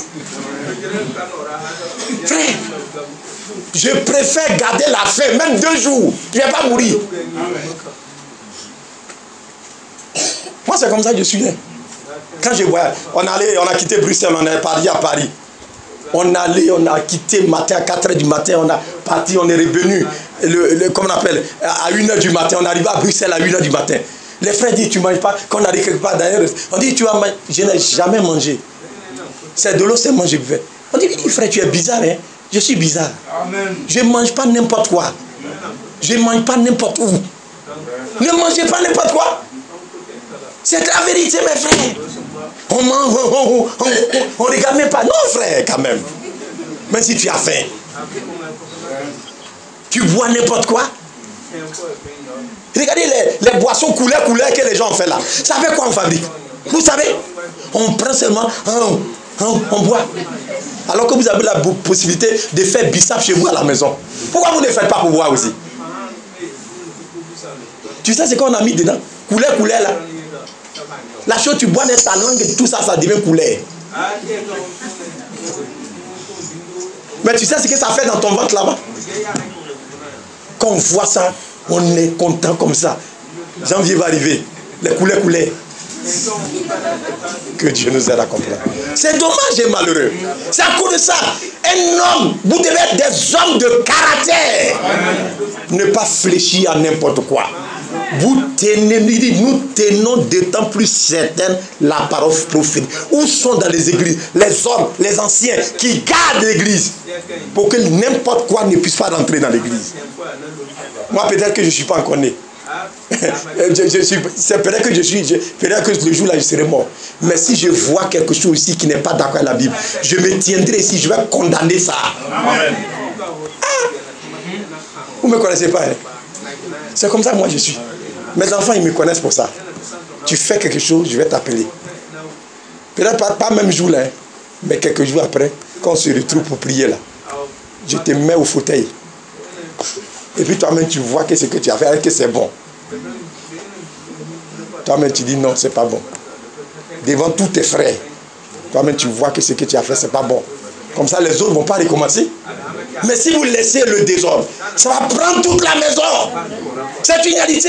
Frère, je préfère garder la faim, même 2 jours. Tu ne vas pas mourir. Moi c'est comme ça que je suis né. Quand je voyais, on a quitté Bruxelles, on est parti à Paris. On a quitté le matin à 4h du matin, on a parti, on est revenu, comme on appelle, à 1h du matin, on est arrivé à Bruxelles à 1h du matin. Les frères disent, tu ne manges pas, quand on arrive quelque part d'ailleurs, on dit, tu vas manger, je n'ai jamais mangé. C'est de l'eau seulement je buvais. On dit, frère, tu es bizarre, hein? Je suis bizarre. Amen. Je ne mange pas n'importe quoi. Je ne mange pas n'importe où. Ne mangez pas n'importe quoi. C'est la vérité, mes frères. On mange, on regarde même pas. Non, frère, quand même. Même si tu as faim. Tu bois n'importe quoi. Regardez les boissons couleur que les gens ont fait là. Ça fait quoi on fabrique? Vous savez, on prend seulement, on boit. Alors que vous avez la possibilité de faire bissap chez vous à la maison. Pourquoi vous ne faites pas pour boire aussi? Tu sais ce qu'on a mis dedans? Couleur là. La chose, tu bois dans ta langue et tout ça, ça devient couleur. Mais tu sais ce que ça fait dans ton ventre là-bas? Quand on voit ça, on est content comme ça. Janvier va arriver. Les couleurs. Que Dieu nous aide à comprendre. C'est dommage et malheureux. C'est à cause de ça. Un homme, vous devez être des hommes de caractère. Ne pas fléchir à n'importe quoi. Nous tenons d'autant plus certaine la parole prophétique. Où sont dans les églises les hommes, les anciens qui gardent l'église pour que n'importe quoi ne puisse pas rentrer dans l'église? Moi, peut-être que je ne suis pas encore né. C'est peut-être que peut-être que le jour là je serai mort. Mais si je vois quelque chose ici qui n'est pas d'accord avec la Bible, je me tiendrai ici, je vais condamner ça. Amen. Vous ne me connaissez pas, hein? C'est comme ça que moi je suis. Mes enfants ils me connaissent pour ça. Tu fais quelque chose, je vais t'appeler. Peut-être pas même jour là, hein, mais quelques jours après, quand on se retrouve pour prier là, je te mets au fauteuil. Et puis toi-même tu vois que ce que tu as fait, que c'est bon. Toi-même tu dis non, c'est pas bon. Devant tous tes frères, toi-même tu vois que ce que tu as fait, c'est pas bon. Comme ça les autres ne vont pas recommencer. Mais si vous laissez le désordre, ça va prendre toute la maison. C'est une réalité.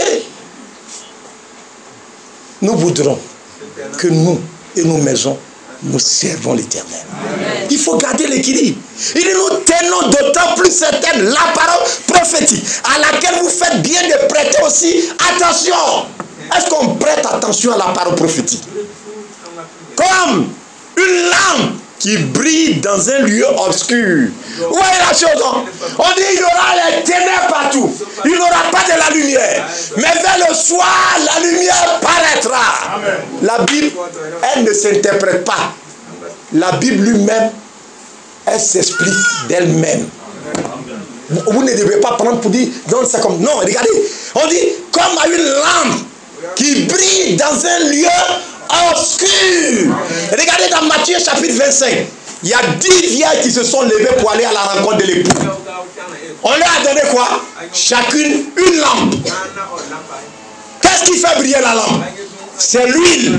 Nous voudrons que nous et nos maisons, nous servons l'Éternel. Il faut garder l'équilibre. Et nous tenons d'autant plus certaine la parole prophétique à laquelle vous faites bien de prêter aussi attention. Est-ce qu'on prête attention à la parole prophétique? Comme une lampe qui brille dans un lieu obscur. Où est la chose? On dit il y aura les ténèbres partout. Il n'y aura pas de la lumière. Mais vers le soir, la lumière paraîtra. Amen. La Bible, elle ne s'interprète pas. La Bible lui-même, elle s'explique d'elle-même. Vous ne devez pas prendre pour dire, non, c'est comme, non, regardez. On dit, comme à une lampe qui brille dans un lieu obscur. Regardez dans Matthieu chapitre 25. Il y a 10 vieilles qui se sont levées pour aller à la rencontre de l'époux. On leur a donné quoi? Chacune une lampe. Qu'est-ce qui fait briller la lampe? C'est l'huile.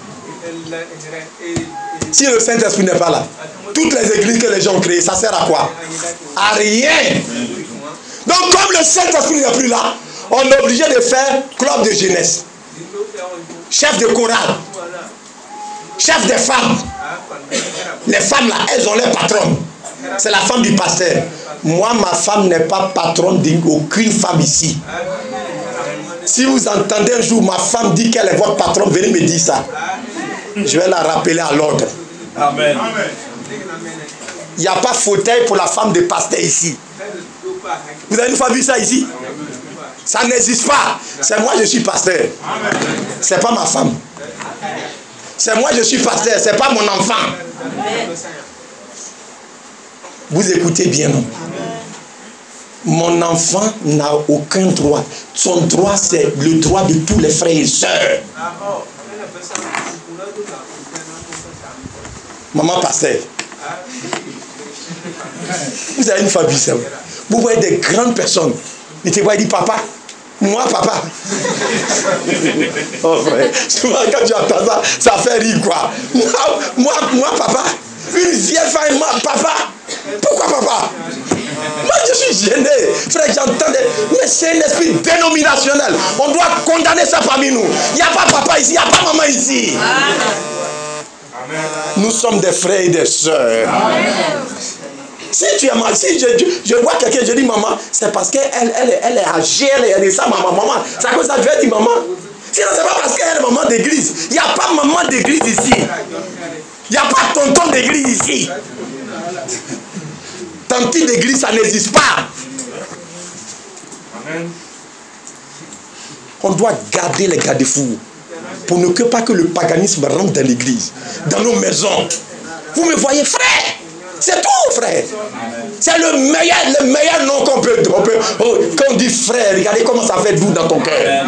Si le Saint-Esprit n'est pas là, toutes les églises que les gens ont créées, ça sert à quoi? À rien. Donc comme le Saint-Esprit n'est plus là, on est obligé de faire club de jeunesse, chef de chorale, chef des femmes. Les femmes là, elles ont leur patronne. C'est la femme du pasteur. Moi, ma femme n'est pas patronne d'aucune femme ici. Si vous entendez un jour ma femme dit qu'elle est votre patronne, venez me dire ça. Je vais la rappeler à l'ordre. Amen. Il n'y a pas fauteuil pour la femme de pasteur ici. Vous avez une fois vu ça ici? Ça n'existe pas. C'est moi, je suis pasteur. C'est pas ma femme. C'est moi, je suis pasteur. C'est pas mon enfant. Vous écoutez bien, non? mon enfant n'a aucun droit. Son droit, c'est le droit de tous les frères et sœurs. Maman pasteur, vous avez une famille, ça. Vous voyez des grandes personnes. Ils te voient, ils disent papa. Moi, papa. Oh frère, souvent quand tu entends ça, ça fait rire quoi. Moi, papa. Une vieille femme, moi, papa. Pourquoi papa? Moi, je suis gêné. Frère, j'entends mais c'est un esprit dénominationnel. On doit condamner ça parmi nous. Il n'y a pas papa ici, il n'y a pas maman ici. Amen. Nous sommes des frères et des sœurs. Amen. Si tu es mal, si je vois quelqu'un, je dis maman, c'est parce qu'elle est âgée, elle est ça, maman. C'est à cause de ça que je vais dire maman. Sinon, c'est pas parce qu'elle est maman d'église. Il n'y a pas maman d'église ici. Il n'y a pas tonton d'église ici. Tanti d'église, ça n'existe pas. Amen. On doit garder les garde-fous pour ne pas que le paganisme rentre dans l'église, dans nos maisons. Vous me voyez, frère? C'est tout, frère. C'est le meilleur nom qu'on peut. Quand on dit frère, regardez comment ça fait doux dans ton cœur.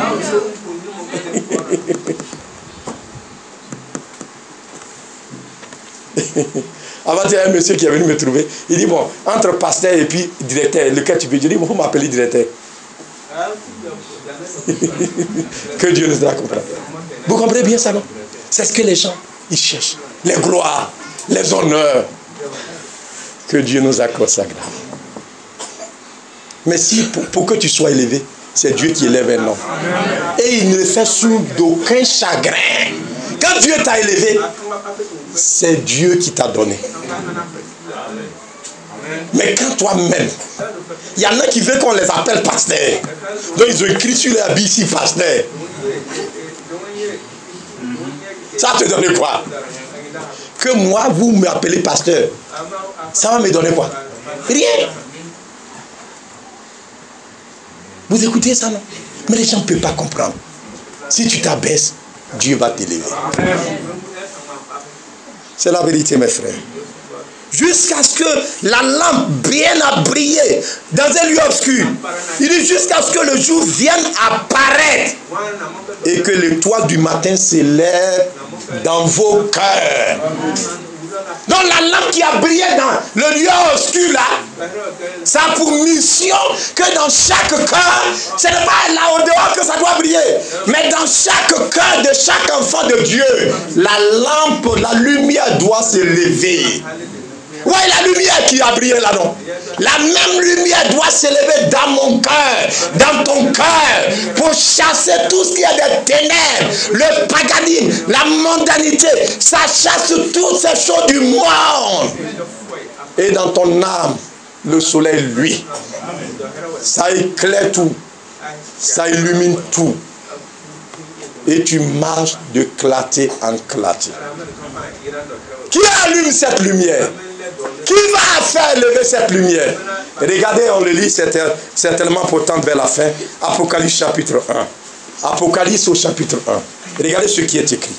Avant, il y a un monsieur qui est venu me trouver. Il dit, bon, entre pasteur et puis directeur, lequel tu peux? Je dis, bon, vous m'appelez directeur. Que Dieu nous a compris. Vous comprenez bien ça, non? C'est ce que les gens, ils cherchent. Les gloires, les honneurs. Que Dieu nous accorde sa grâce. Mais si pour que tu sois élevé, c'est Dieu qui élève un homme. Et il ne le fait sous d'aucun chagrin. Quand Dieu t'a élevé, c'est Dieu qui t'a donné. Mais quand toi-même, il y en a qui veulent qu'on les appelle pasteurs. Donc ils ont écrit sur les habits ici pasteur. Ça te donne quoi? Que moi, vous m'appelez pasteur. Ça va me donner quoi? Rien. Vous écoutez ça, non? Mais les gens ne peuvent pas comprendre. Si tu t'abaisses, Dieu va t'élever. C'est la vérité, mes frères. Jusqu'à ce que la lampe vienne à briller dans un lieu obscur. Il dit jusqu'à ce que le jour vienne apparaître et que l'étoile du matin s'élève dans vos cœurs. Donc la lampe qui a brillé dans le lieu obscur là, ça a pour mission que dans chaque cœur, ce n'est pas là au dehors que ça doit briller, mais dans chaque cœur de chaque enfant de Dieu, la lampe, la lumière doit se lever. Ouais, la lumière qui a brillé là, non? La même lumière doit s'élever dans mon cœur, dans ton cœur, pour chasser tout ce qui est des ténèbres, le paganisme, la mondanité. Ça chasse toutes ces choses du monde. Et dans ton âme, le soleil, lui, ça éclaire tout, ça illumine tout. Et tu marches de clarté en clarté. Qui allume cette lumière? Qui va faire lever cette lumière? Regardez, on le lit certainement pour tendre vers la fin. Apocalypse chapitre 1. Apocalypse au chapitre 1. Regardez ce qui est écrit.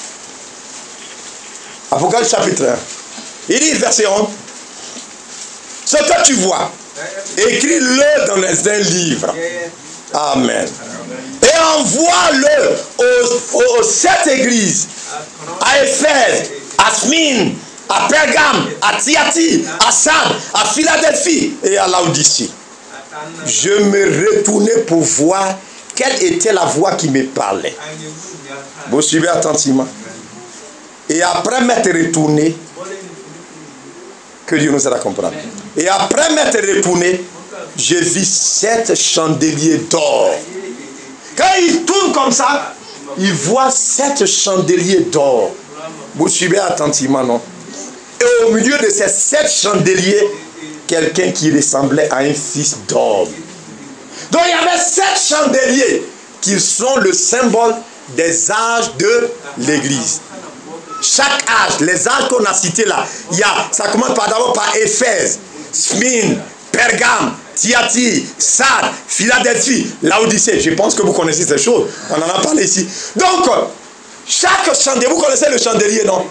Apocalypse chapitre 1. Il dit, verset 11. Ce que tu vois, écris-le dans un livre. Amen. Et envoie-le aux 7 églises. À Éphèse, à Smyrne, à Pergame, à Thyatire, à Sardes, à Philadelphie et à Laodicée. Je me retournais pour voir quelle était la voix qui me parlait. Vous suivez attentivement. Et après m'être retourné, que Dieu nous aide à comprendre. Et après m'être retourné, je vis 7 chandeliers d'or. Quand il tourne comme ça, il voit 7 chandeliers d'or. Vous suivez attentivement, non? Et au milieu de ces 7 chandeliers, quelqu'un qui ressemblait à un fils d'homme. Donc il y avait 7 chandeliers qui sont le symbole des âges de l'Église. Chaque âge, les âges qu'on a cités là, ça commence d'abord par Éphèse, Smyrne, Pergame, Thyatire, Sardes, Philadelphie, Laodicée. Je pense que vous connaissez ces choses. On en a parlé ici. Donc, chaque chandelier, vous connaissez le chandelier, non?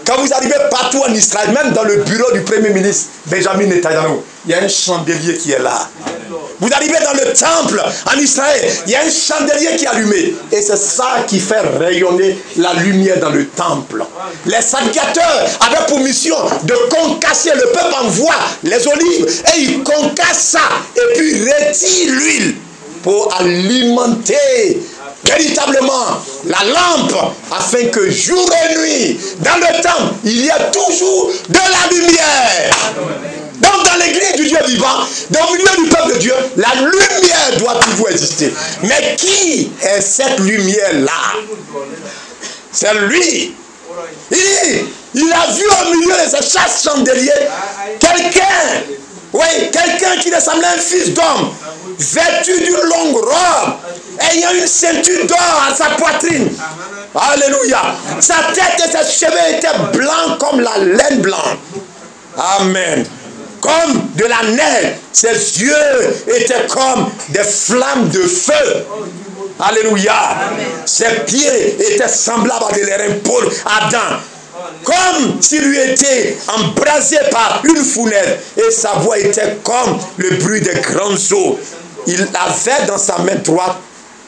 Quand vous arrivez partout en Israël, même dans le bureau du Premier ministre Benjamin Netanyahu, il y a un chandelier qui est là. Vous arrivez dans le temple en Israël, il y a un chandelier qui est allumé. Et c'est ça qui fait rayonner la lumière dans le temple. Les sacrificateurs avaient pour mission de concasser. Le peuple envoie les olives et ils concassent ça. Et puis retirent l'huile pour alimenter véritablement la lampe, afin que jour et nuit, dans le temple, il y a toujours de la lumière. Donc dans l'église du Dieu vivant, dans le milieu du peuple de Dieu, la lumière doit toujours exister. Mais qui est cette lumière-là? C'est lui. Il a vu au milieu de ces chaque chandelier quelqu'un qui ressemblait à un fils d'homme, vêtu d'une longue robe, ayant une ceinture d'or à sa poitrine. Alléluia. Sa tête et ses cheveux étaient blancs comme la laine blanche. Amen. Comme de la neige. Ses yeux étaient comme des flammes de feu. Alléluia. Amen. Ses pieds étaient semblables à des reins pôles Adam. Comme s'il lui était embrasé par une fournaise. Et sa voix était comme le bruit des grandes eaux. Il avait dans sa main droite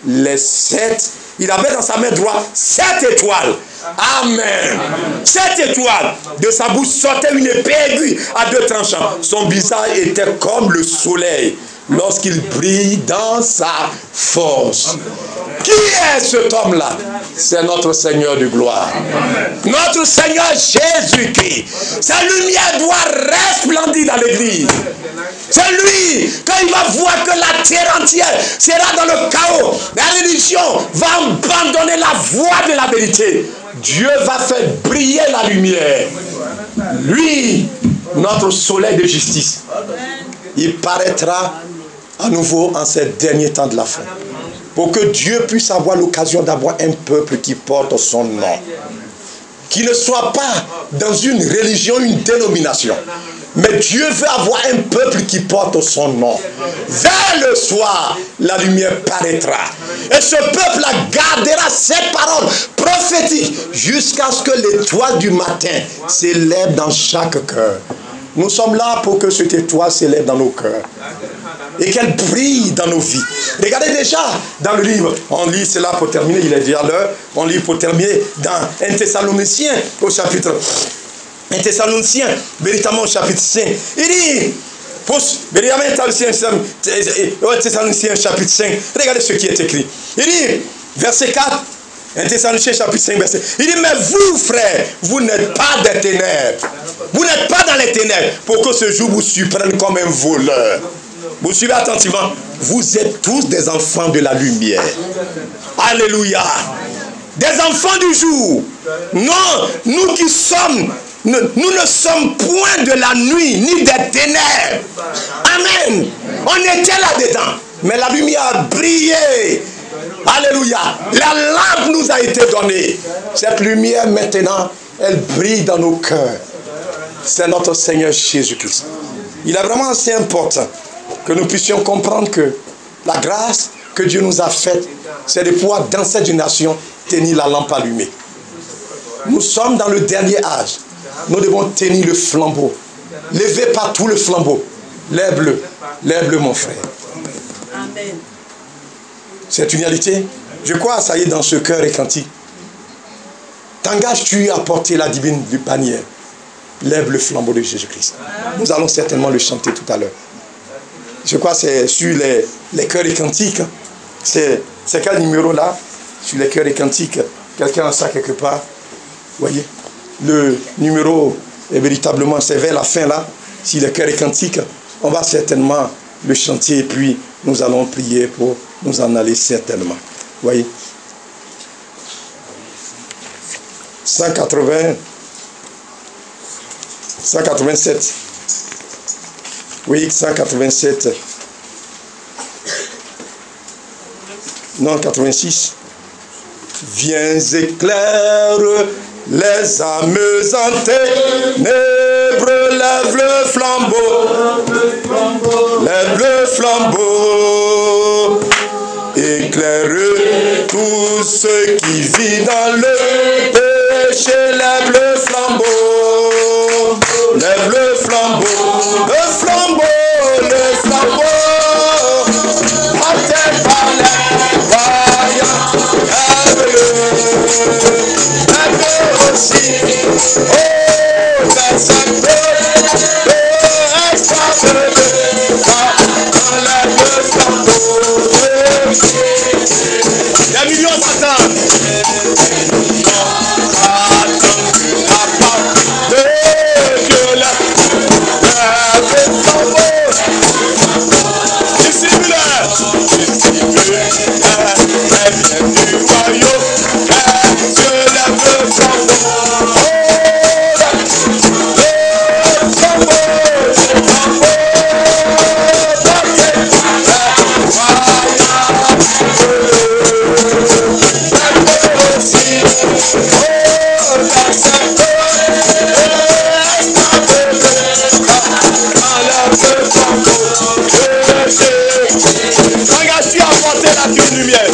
il avait dans sa main droite 7 étoiles. Amen. 7 étoiles. De sa bouche sortait une épée aiguë à 2 tranchants. Son visage était comme le soleil lorsqu'il brille dans sa force. Qui est cet homme-là? C'est notre Seigneur de gloire. Notre Seigneur Jésus-Christ. Sa lumière doit resplendir dans l'église. C'est lui, quand il va voir que la terre entière sera dans le chaos, la religion va abandonner la voie de la vérité. Dieu va faire briller la lumière. Lui, notre soleil de justice, il paraîtra à nouveau en ces derniers temps de la fin. Pour que Dieu puisse avoir l'occasion d'avoir un peuple qui porte son nom. Qui ne soit pas dans une religion, une dénomination. Mais Dieu veut avoir un peuple qui porte son nom. Vers le soir, la lumière paraîtra. Et ce peuple-là gardera ses paroles prophétiques jusqu'à ce que l'étoile du matin s'élève dans chaque cœur. Nous sommes là pour que cette étoile s'élève dans nos cœurs. Et qu'elle brille dans nos vies. Regardez déjà dans le livre, on lit cela pour terminer, il est déjà l'heure, on lit pour terminer dans 1 Thessaloniciens au chapitre 1 Thessaloniciens, véritablement au chapitre 5. Il dit, Thessaloniciens chapitre 5, regardez ce qui est écrit. Il dit, verset 4, 1 Thessaloniciens chapitre 5, verset. Il dit, mais vous, frères, vous n'êtes pas des ténèbres. Vous n'êtes pas dans les ténèbres pour que ce jour vous surprenne comme un voleur. Vous suivez attentivement. Vous êtes tous des enfants de la lumière. Alléluia. Des enfants du jour. Non, nous qui sommes, nous ne sommes point de la nuit, ni des ténèbres. Amen. On était là-dedans. Mais la lumière a brillé. Alléluia. La lampe nous a été donnée. Cette lumière maintenant, elle brille dans nos cœurs. C'est notre Seigneur Jésus-Christ. Il est vraiment assez important que nous puissions comprendre que la grâce que Dieu nous a faite, c'est de pouvoir dans cette génération tenir la lampe allumée. Nous sommes dans le dernier âge. Nous devons tenir le flambeau. Levez partout le flambeau. Lève-le. Lève-le, mon frère. Amen. C'est une réalité. Je crois, ça y est, dans ce cœur et cantique. T'engages-tu à porter la divine bannière? Lève le flambeau de Jésus-Christ. Nous allons certainement le chanter tout à l'heure. Je crois que c'est sur les chœurs et cantiques. C'est quel numéro là? Sur les chœurs et cantiques. Quelqu'un a ça quelque part? Voyez? Le numéro est véritablement, c'est vers la fin là. Si les chœurs et cantiques, on va certainement le chanter et puis nous allons prier pour nous en aller certainement. Voyez? 187. Oui, 187. Non, 86. Viens éclaire les âmes en ténèbres, lève le flambeau, lève le flambeau, éclaire tous ceux qui vivent dans le péché, lève le flambeau. la Dieu de lumière.